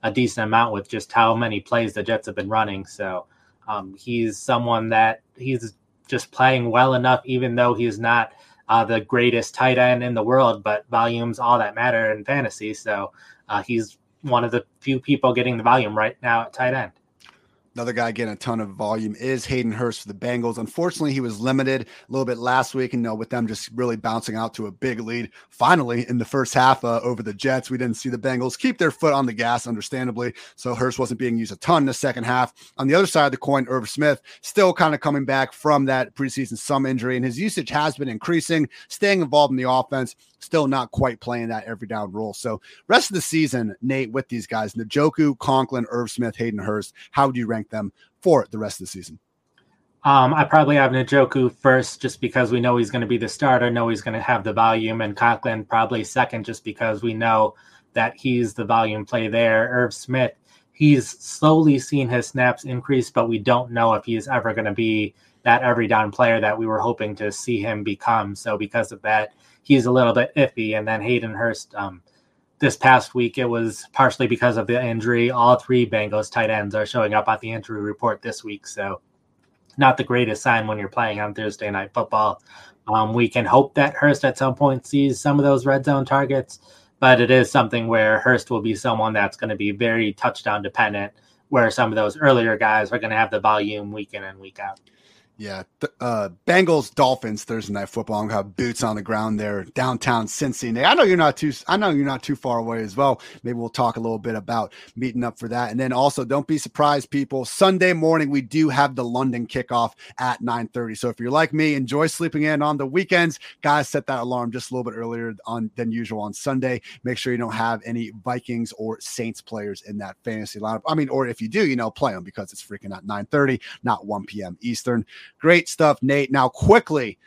a decent amount with just how many plays the Jets have been running. So um, he's someone that he's just playing well enough, even though he's not uh, the greatest tight end in the world, but volume's all that matter in fantasy. So uh, he's one of the few people getting the volume right now at tight end. Another guy getting a ton of volume is Hayden Hurst for the Bengals. Unfortunately, he was limited a little bit last week, and you know, with them just really bouncing out to a big lead finally in the first half uh, over the Jets. We didn't see the Bengals keep their foot on the gas, understandably. So Hurst wasn't being used a ton in the second half. On the other side of the coin, Irv Smith still kind of coming back from that preseason some injury, and his usage has been increasing, staying involved in the offense, still not quite playing that every down role. So rest of the season, Nate, with these guys, Njoku, Conklin, Irv Smith, Hayden Hurst, how would you rank them for the rest of the season? Um, I probably have Njoku first just because we know he's going to be the starter, know he's going to have the volume, and Conklin probably second just because we know that he's the volume play there. Irv Smith, he's slowly seen his snaps increase, but we don't know if he's ever going to be that every down player that we were hoping to see him become. So because of that, he's a little bit iffy. And then Hayden Hurst, um, this past week, it was partially because of the injury. All three Bengals tight ends are showing up on the injury report this week. So not the greatest sign when you're playing on Thursday Night Football. Um, we can hope that Hurst at some point sees some of those red zone targets, but it is something where Hurst will be someone that's going to be very touchdown dependent, where some of those earlier guys are going to have the volume week in and week out. Yeah, uh, Bengals Dolphins Thursday Night Football. I'm gonna have boots on the ground there, downtown Cincinnati. I know you're not too. I know you're not too far away as well. Maybe we'll talk a little bit about meeting up for that. And then also, don't be surprised, people. Sunday morning we do have the London kickoff at nine thirty. So if you're like me, enjoy sleeping in on the weekends. Guys, set that alarm just a little bit earlier on than usual on Sunday. Make sure you don't have any Vikings or Saints players in that fantasy lineup. I mean, or if you do, you know, play them because it's freaking at nine thirty, not one p.m. Eastern. Great stuff, Nate. Now, quickly,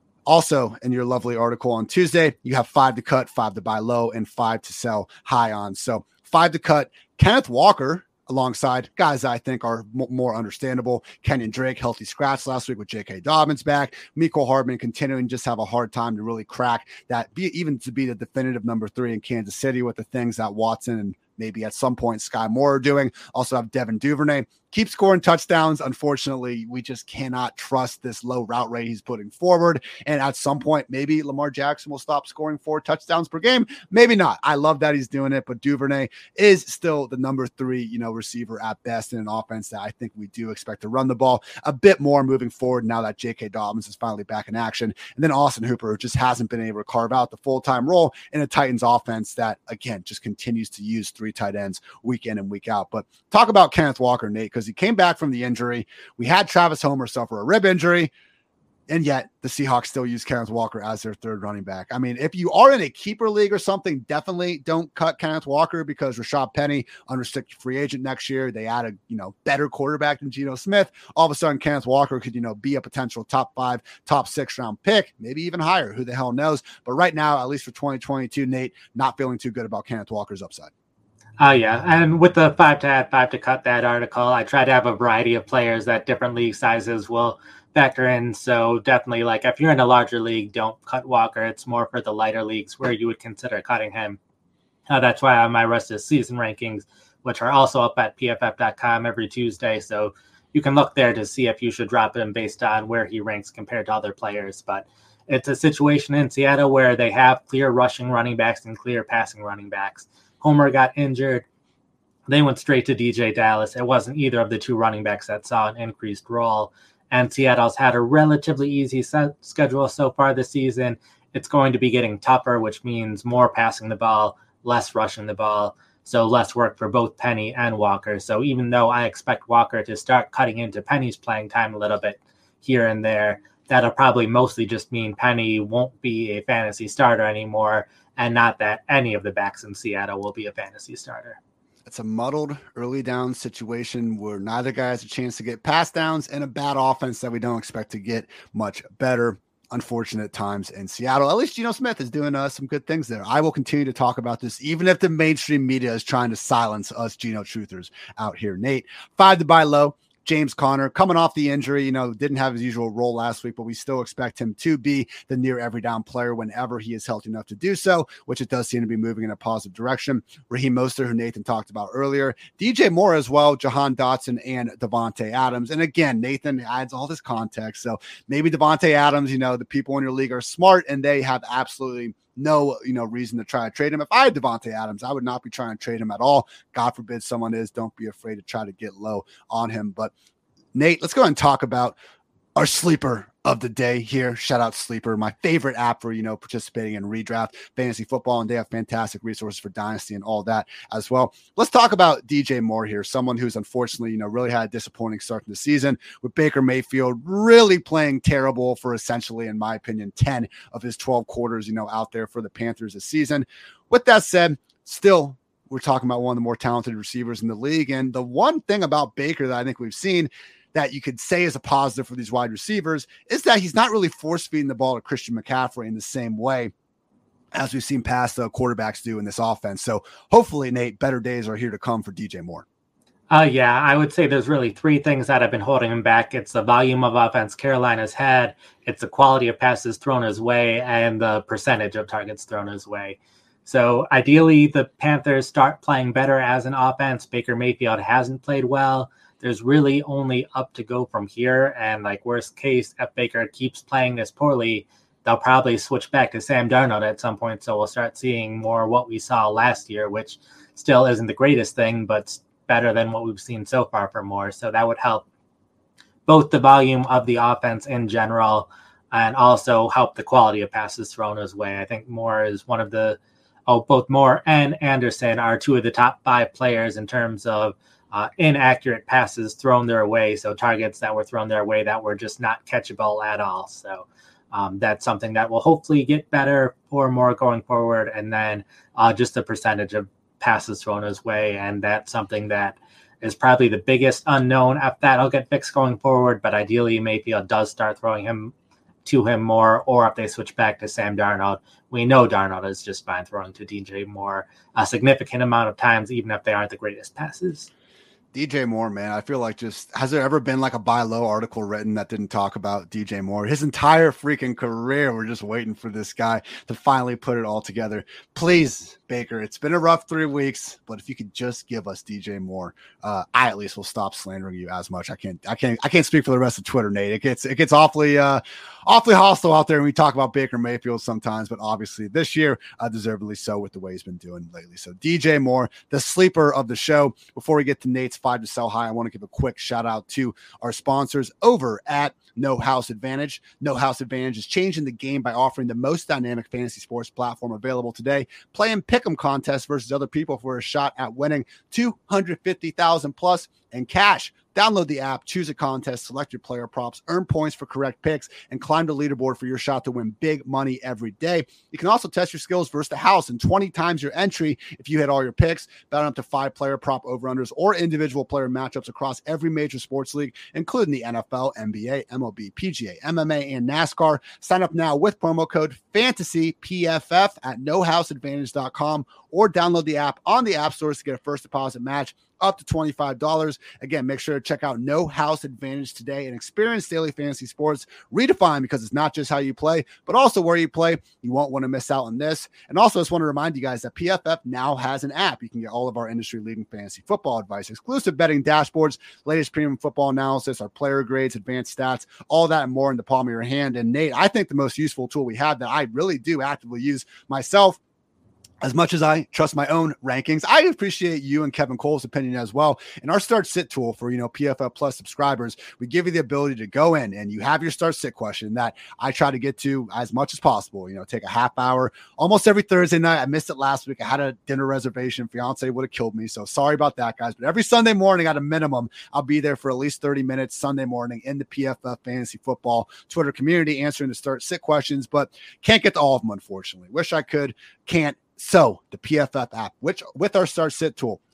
also in your lovely article on Tuesday, you have five to cut, five to buy low, and five to sell high on. So five to cut, Kenneth Walker alongside guys I think are m- more understandable. Kenyon Drake, healthy scratch last week with J K. Dobbins back. Mecole Hardman continuing to just have a hard time to really crack that, be even to be the definitive number three in Kansas City with the things that Watson and maybe at some point Sky Moore are doing. Also have Devin Duvernay. Keep scoring touchdowns. Unfortunately, we just cannot trust this low route rate he's putting forward. And at some point, maybe Lamar Jackson will stop scoring four touchdowns per game. Maybe not. I love that he's doing it, but Duvernay is still the number three, you know, receiver at best in an offense that I think we do expect to run the ball a bit more moving forward now that J K. Dobbins is finally back in action. And then Austin Hooper, who just hasn't been able to carve out the full-time role in a Titans offense that, again, just continues to use three tight ends week in and week out. But talk about Kenneth Walker, Nate, because he came back from the injury. We had Travis Homer suffer a rib injury, and yet the Seahawks still use Kenneth Walker as their third running back. I mean, if you are in a keeper league or something, definitely don't cut Kenneth Walker because Rashad Penny, unrestricted free agent next year. They add a, you know, better quarterback than Geno Smith. All of a sudden, Kenneth Walker could, you know, be a potential top five, top six round pick, maybe even higher. Who the hell knows? But right now, at least for twenty twenty-two, Nate, not feeling too good about Kenneth Walker's upside. Oh, yeah. And with the five to add, five to cut that article, I try to have a variety of players that different league sizes will factor in. So definitely, like, if you're in a larger league, don't cut Walker. It's more for the lighter leagues where you would consider cutting him. Uh, that's why I have my rest of season rankings, which are also up at P F F dot com every Tuesday. So you can look there to see if you should drop him based on where he ranks compared to other players. But it's a situation in Seattle where they have clear rushing running backs and clear passing running backs. Homer got injured. They went straight to D J Dallas. It wasn't either of the two running backs that saw an increased role. And Seattle's had a relatively easy set schedule so far this season. It's going to be getting tougher, which means more passing the ball, less rushing the ball. So less work for both Penny and Walker. So even though I expect Walker to start cutting into Penny's playing time a little bit here and there, that'll probably mostly just mean Penny won't be a fantasy starter anymore, and not that any of the backs in Seattle will be a fantasy starter. It's a muddled early down situation where neither guy has a chance to get pass downs and a bad offense that we don't expect to get much better. Unfortunate times in Seattle. At least Geno Smith is doing uh, some good things there. I will continue to talk about this, even if the mainstream media is trying to silence us Geno truthers out here. Nate, five to buy low. James Conner coming off the injury, you know, didn't have his usual role last week, but we still expect him to be the near every down player whenever he is healthy enough to do so, which it does seem to be moving in a positive direction. Raheem Mostert, who Nathan talked about earlier, D J Moore as well, Jahan Dotson, and Devontae Adams. And again, Nathan adds all this context. So maybe Devontae Adams, you know, the people in your league are smart and they have absolutely no, you know, reason to try to trade him. If I had Devontae Adams, I would not be trying to trade him at all. God forbid someone is. Don't be afraid to try to get low on him. But Nate, let's go ahead and talk about our sleeper of the day here. Shout out Sleeper, my favorite app for, you know, participating in redraft fantasy football, and they have fantastic resources for dynasty and all that as well. Let's talk about D J Moore here, someone who's unfortunately, you know, really had a disappointing start to the season with Baker Mayfield really playing terrible for essentially, in my opinion, ten of his twelve quarters, you know, out there for the Panthers this season. With that said, still, we're talking about one of the more talented receivers in the league. And the one thing about Baker that I think we've seen that you could say is a positive for these wide receivers is that he's not really force feeding the ball to Christian McCaffrey in the same way as we've seen past uh, quarterbacks do in this offense. So hopefully, Nate, better days are here to come for D J Moore. Uh, yeah, I would say there's really three things that have been holding him back. It's the volume of offense Carolina's had, it's the quality of passes thrown his way, and the percentage of targets thrown his way. So ideally, the Panthers start playing better as an offense. Baker Mayfield hasn't played well. There's really only up to go from here. And like worst case, if Baker keeps playing this poorly, they'll probably switch back to Sam Darnold at some point. So we'll start seeing more what we saw last year, which still isn't the greatest thing, but better than what we've seen so far for Moore. So that would help both the volume of the offense in general and also help the quality of passes thrown his way. I think Moore is one of the, oh, both Moore and Anderson are two of the top five players in terms of Uh, inaccurate passes thrown their way, so targets that were thrown their way that were just not catchable at all. So um, that's something that will hopefully get better or more going forward. And then uh, just the percentage of passes thrown his way, and that's something that is probably the biggest unknown. If that'll get fixed going forward, but ideally Mayfield does start throwing him to him more, or if they switch back to Sam Darnold. We know Darnold is just fine throwing to D J Moore a significant amount of times, even if they aren't the greatest passes. D J Moore, man, I feel like just, has there ever been like a buy low article written that didn't talk about D J Moore? His entire freaking career, we're just waiting for this guy to finally put it all together. Please, Baker, it's been a rough three weeks, but if you could just give us D J Moore, uh, I at least will stop slandering you as much. I can't, I can't, I can't speak for the rest of Twitter, Nate. It gets, it gets awfully, uh, awfully hostile out there when we talk about Baker Mayfield sometimes, but obviously this year, uh, deservedly so with the way he's been doing lately. So D J Moore, the sleeper of the show. Before we get to Nate's five to sell high, I want to give a quick shout out to our sponsors over at No House Advantage. No House Advantage is changing the game by offering the most dynamic fantasy sports platform available today. Play in pick'em contests versus other people for a shot at winning two hundred fifty thousand plus in cash. Download the app, choose a contest, select your player props, earn points for correct picks, and climb the leaderboard for your shot to win big money every day. You can also test your skills versus the house and twenty times your entry if you hit all your picks. Bet on up to five player prop over-unders or individual player matchups across every major sports league, including the N F L, N B A, M L B, P G A, M M A, and NASCAR. Sign up now with promo code FANTASYPFF at no house advantage dot com or download the app on the app stores to get a first deposit match up to twenty-five dollars. Again, make sure to check out No House Advantage today and experience daily fantasy sports redefined, because it's not just how you play, but also where you play. You won't want to miss out on this. And also, I just want to remind you guys that P F F now has an app. You can get all of our industry-leading fantasy football advice, exclusive betting dashboards, latest premium football analysis, our player grades, advanced stats, all that and more in the palm of your hand. And Nate, I think the most useful tool we have that I really do actively use myself, as much as I trust my own rankings, I appreciate you and Kevin Cole's opinion as well. In our Start Sit tool for, you know, P F F Plus subscribers, we give you the ability to go in and you have your Start Sit question that I try to get to as much as possible. You know, take a half hour almost every Thursday night. I missed it last week. I had a dinner reservation. Fiance would have killed me. So sorry about that, guys. But every Sunday morning at a minimum, I'll be there for at least thirty minutes Sunday morning in the P F F Fantasy Football Twitter community answering the Start Sit questions, but can't get to all of them, unfortunately. Wish I could, can't. So the P F F app, which with our Start Sit tool,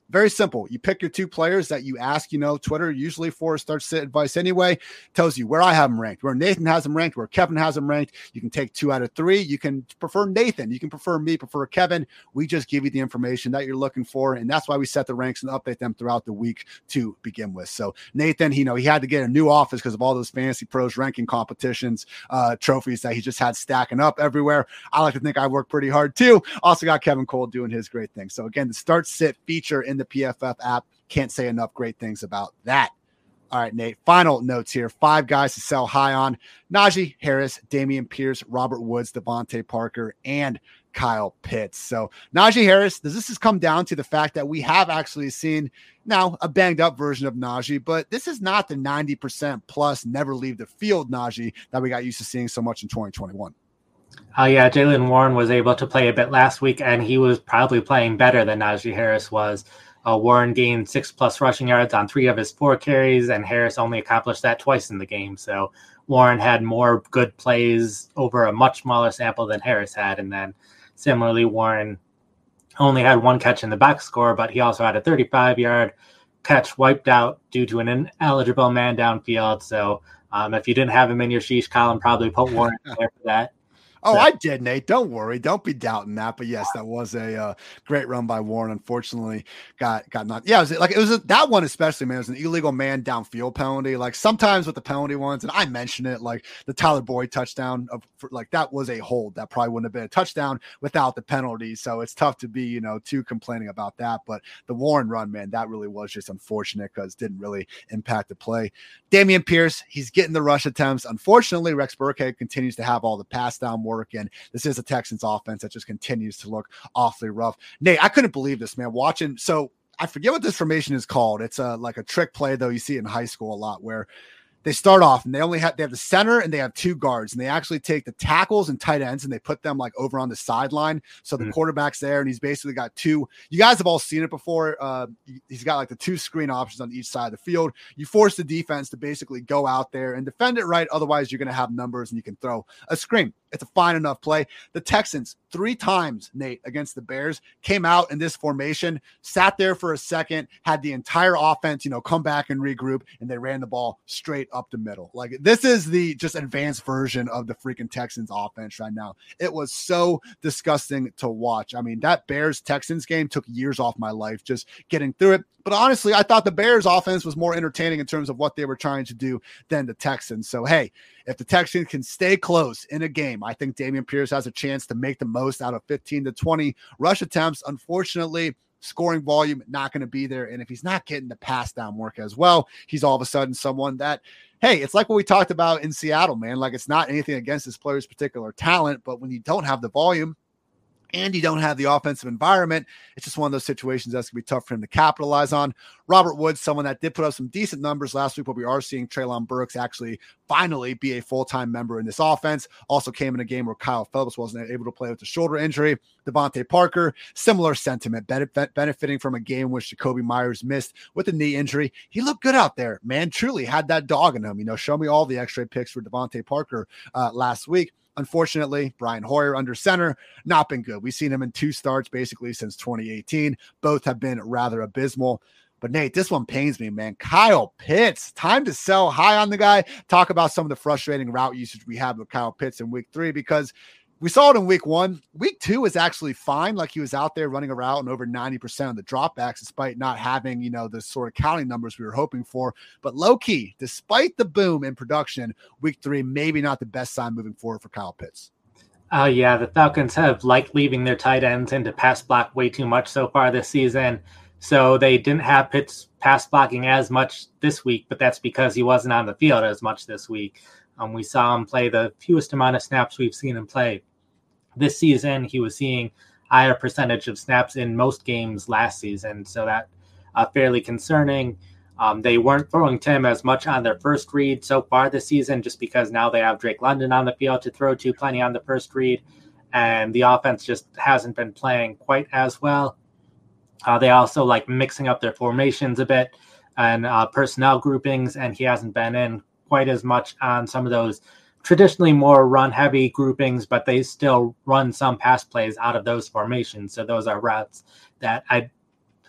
Very simple. You pick your two players that you ask, you know, Twitter usually for start sit advice anyway, tells you where I have them ranked, where Nathan has them ranked, where Kevin has them ranked. You can take two out of three. You can prefer Nathan. You can prefer me, prefer Kevin. We just give you the information that you're looking for. And that's why we set the ranks and update them throughout the week to begin with. So Nathan, you know, he had to get a new office because of all those Fantasy Pros ranking competitions, uh, trophies that he just had stacking up everywhere. I like to think I work pretty hard too. Also got Kevin Cole doing his great thing. So again, the start sit feature in the P F F app. Can't say enough great things about that. All right, Nate, final notes here. Five guys to sell high on: Najee Harris, Dameon Pierce, Robert Woods, Devontae Parker, and Kyle Pitts. So Najee Harris, does this has come down to the fact that we have actually seen now a banged up version of Najee, but this is not the ninety percent plus never leave the field Najee that we got used to seeing so much in twenty twenty-one. Uh, yeah, Jaylen Warren was able to play a bit last week, and he was probably playing better than Najee Harris was. Uh, Warren gained six plus rushing yards on three of his four carries, and Harris only accomplished that twice in the game. So Warren had more good plays over a much smaller sample than Harris had. And then similarly, Warren only had one catch in the box score, but he also had a thirty-five yard catch wiped out due to an ineligible man downfield. So um, if you didn't have him in your sheesh column, probably put Warren there for that. Oh, so. I did, Nate. Don't worry. Don't be doubting that. But yes, that was a uh, great run by Warren. Unfortunately, got got not. Yeah, it was like it was a, that one especially, man. It was an illegal man downfield penalty. Like sometimes with the penalty ones, and I mentioned it, like the Tyler Boyd touchdown of for, like that was a hold that probably wouldn't have been a touchdown without the penalty. So it's tough to be, you know, too complaining about that. But the Warren run, man, that really was just unfortunate because it didn't really impact the play. Dameon Pierce, he's getting the rush attempts. Unfortunately, Rex Burkhead continues to have all the pass down work. And this is a Texans offense that just continues to look awfully rough. Nate, I couldn't believe this, man. Watching, so I forget what this formation is called. It's a like a trick play, though. You see it in high school a lot, where they start off and they only have they have the center and they have two guards, and they actually take the tackles and tight ends and they put them like over on the sideline. So the mm-hmm. quarterback's there, and he's basically got two. You guys have all seen it before. Uh, he's got like the two screen options on each side of the field. You force the defense to basically go out there and defend it right. Otherwise, you're going to have numbers and you can throw a screen. It's a fine enough play. The Texans, three times, Nate, against the Bears, came out in this formation, sat there for a second, had the entire offense, you know, come back and regroup, and they ran the ball straight up the middle. Like, this is the just advanced version of the freaking Texans offense right now. It was so disgusting to watch. I mean, that Bears-Texans game took years off my life just getting through it. But honestly, I thought the Bears offense was more entertaining in terms of what they were trying to do than the Texans. So, hey, if the Texans can stay close in a game, I think Dameon Pierce has a chance to make the most out of fifteen to twenty rush attempts. Unfortunately, scoring volume not going to be there. And if he's not getting the pass down work as well, he's all of a sudden someone that, hey, it's like what we talked about in Seattle, man. Like, it's not anything against this player's particular talent, but when you don't have the volume and you don't have the offensive environment, it's just one of those situations that's going to be tough for him to capitalize on. Robert Woods, someone that did put up some decent numbers last week, but we are seeing Treylon Burks actually finally be a full-time member in this offense. Also came in a game where Kyle Phillips wasn't able to play with the shoulder injury. Devontae Parker, similar sentiment, benefiting from a game which Jacoby Myers missed with a knee injury. He looked good out there, man. Truly had that dog in him. You know, show me all the X-ray picks for Devontae Parker uh, last week. Unfortunately, Brian Hoyer under center, not been good. We've seen him in two starts basically since twenty eighteen. Both have been rather abysmal. But Nate, this one pains me, man. Kyle Pitts, time to sell high on the guy. Talk about some of the frustrating route usage we have with Kyle Pitts in week three, because we saw it in week one. Week two was actually fine. Like, he was out there running a route and over ninety percent of the dropbacks, despite not having, you know, the sort of counting numbers we were hoping for. But low key, despite the boom in production, week three, maybe not the best sign moving forward for Kyle Pitts. Oh, uh, yeah. The Falcons have liked leaving their tight ends into pass block way too much so far this season. So they didn't have Pitts pass blocking as much this week, but that's because he wasn't on the field as much this week. Um, we saw him play the fewest amount of snaps we've seen him play this season. He was seeing higher percentage of snaps in most games last season, so that uh, fairly concerning. Um, they weren't throwing to him as much on their first read so far this season, just because now they have Drake London on the field to throw to, plenty on the first read, and the offense just hasn't been playing quite as well. Uh, they also like mixing up their formations a bit and uh, personnel groupings, and he hasn't been in quite as much on some of those traditionally more run-heavy groupings, but they still run some pass plays out of those formations. So those are routes that I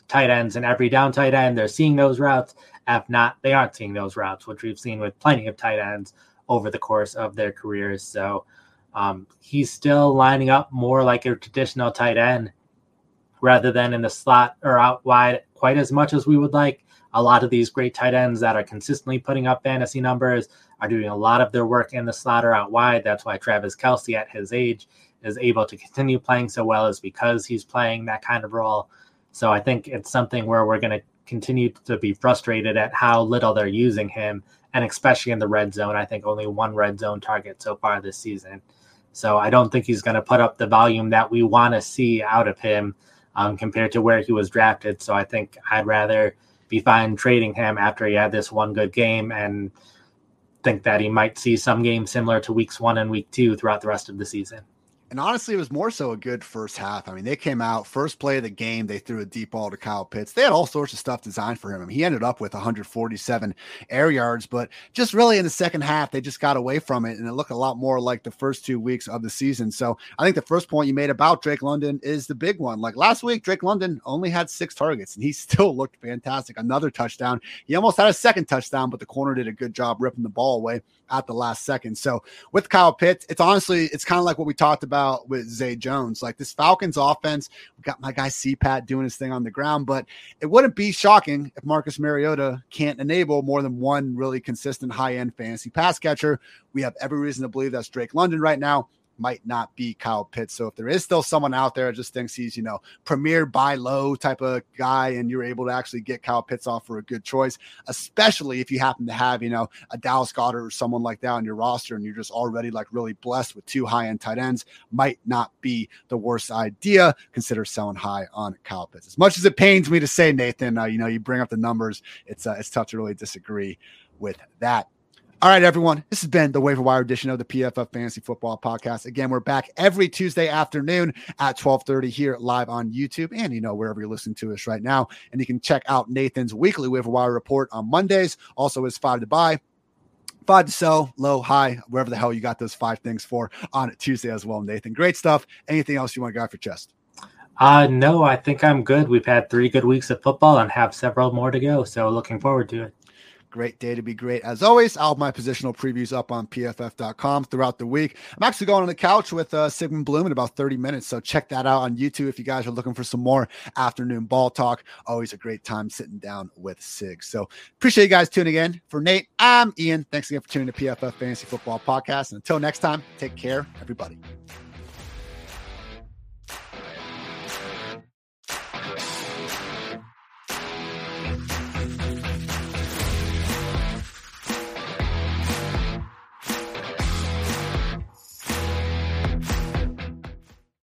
tight ends and every down tight end, they're seeing those routes. If not, they aren't seeing those routes, which we've seen with plenty of tight ends over the course of their careers. So um, he's still lining up more like a traditional tight end rather than in the slot or out wide quite as much as we would like. A lot of these great tight ends that are consistently putting up fantasy numbers are doing a lot of their work in the slot or out wide. That's why Travis Kelce at his age is able to continue playing so well, is because he's playing that kind of role. So I think it's something where we're going to continue to be frustrated at how little they're using him, and especially in the red zone. I think only one red zone target so far this season. So I don't think he's going to put up the volume that we want to see out of him um, compared to where he was drafted. So I think I'd rather be fine trading him after he had this one good game, and think that he might see some games similar to weeks one and week two throughout the rest of the season. And honestly, it was more so a good first half. I mean, they came out, first play of the game, they threw a deep ball to Kyle Pitts. They had all sorts of stuff designed for him. I mean, he ended up with one hundred forty-seven air yards, but just really in the second half, they just got away from it, and it looked a lot more like the first two weeks of the season. So I think the first point you made about Drake London is the big one. Like last week, Drake London only had six targets, and he still looked fantastic. Another touchdown. He almost had a second touchdown, but the corner did a good job ripping the ball away at the last second. So with Kyle Pitts, it's honestly, it's kind of like what we talked about with Zay Jones. Like this Falcons offense, we got my guy C PAT doing his thing on the ground, but it wouldn't be shocking if Marcus Mariota can't enable more than one really consistent high-end fantasy pass catcher. We have every reason to believe that's Drake London right now. Might not be Kyle Pitts. So if there is still someone out there that just thinks he's, you know, premier buy low type of guy, and you're able to actually get Kyle Pitts off for a good choice, especially if you happen to have, you know, a Dallas Goedert or someone like that on your roster, and you're just already like really blessed with two high-end tight ends, might not be the worst idea. Consider selling high on Kyle Pitts. As much as it pains me to say, Nathan, uh, you know, you bring up the numbers, it's uh, it's tough to really disagree with that. All right, everyone, this has been the Waiver Wire edition of the P F F Fantasy Football Podcast. Again, we're back every Tuesday afternoon at twelve thirty here live on YouTube and, you know, wherever you're listening to us right now. And you can check out Nathan's weekly Waiver Wire report on Mondays. Also, his five to buy, five to sell, low, high, wherever the hell you got those five things for on Tuesday as well, Nathan. Great stuff. Anything else you want to go off your chest? Uh, no, I think I'm good. We've had three good weeks of football and have several more to go. So looking forward to it. Great day to be great. As always, I'll have my positional previews up on P F F dot com throughout the week. I'm actually going on the couch with uh, Sigmund Bloom in about thirty minutes, so check that out on YouTube if you guys are looking for some more afternoon ball talk. Always a great time sitting down with Sig. So appreciate you guys tuning in. For Nate, I'm Ian. Thanks again for tuning in to P F F Fantasy Football Podcast. And until next time, take care, everybody.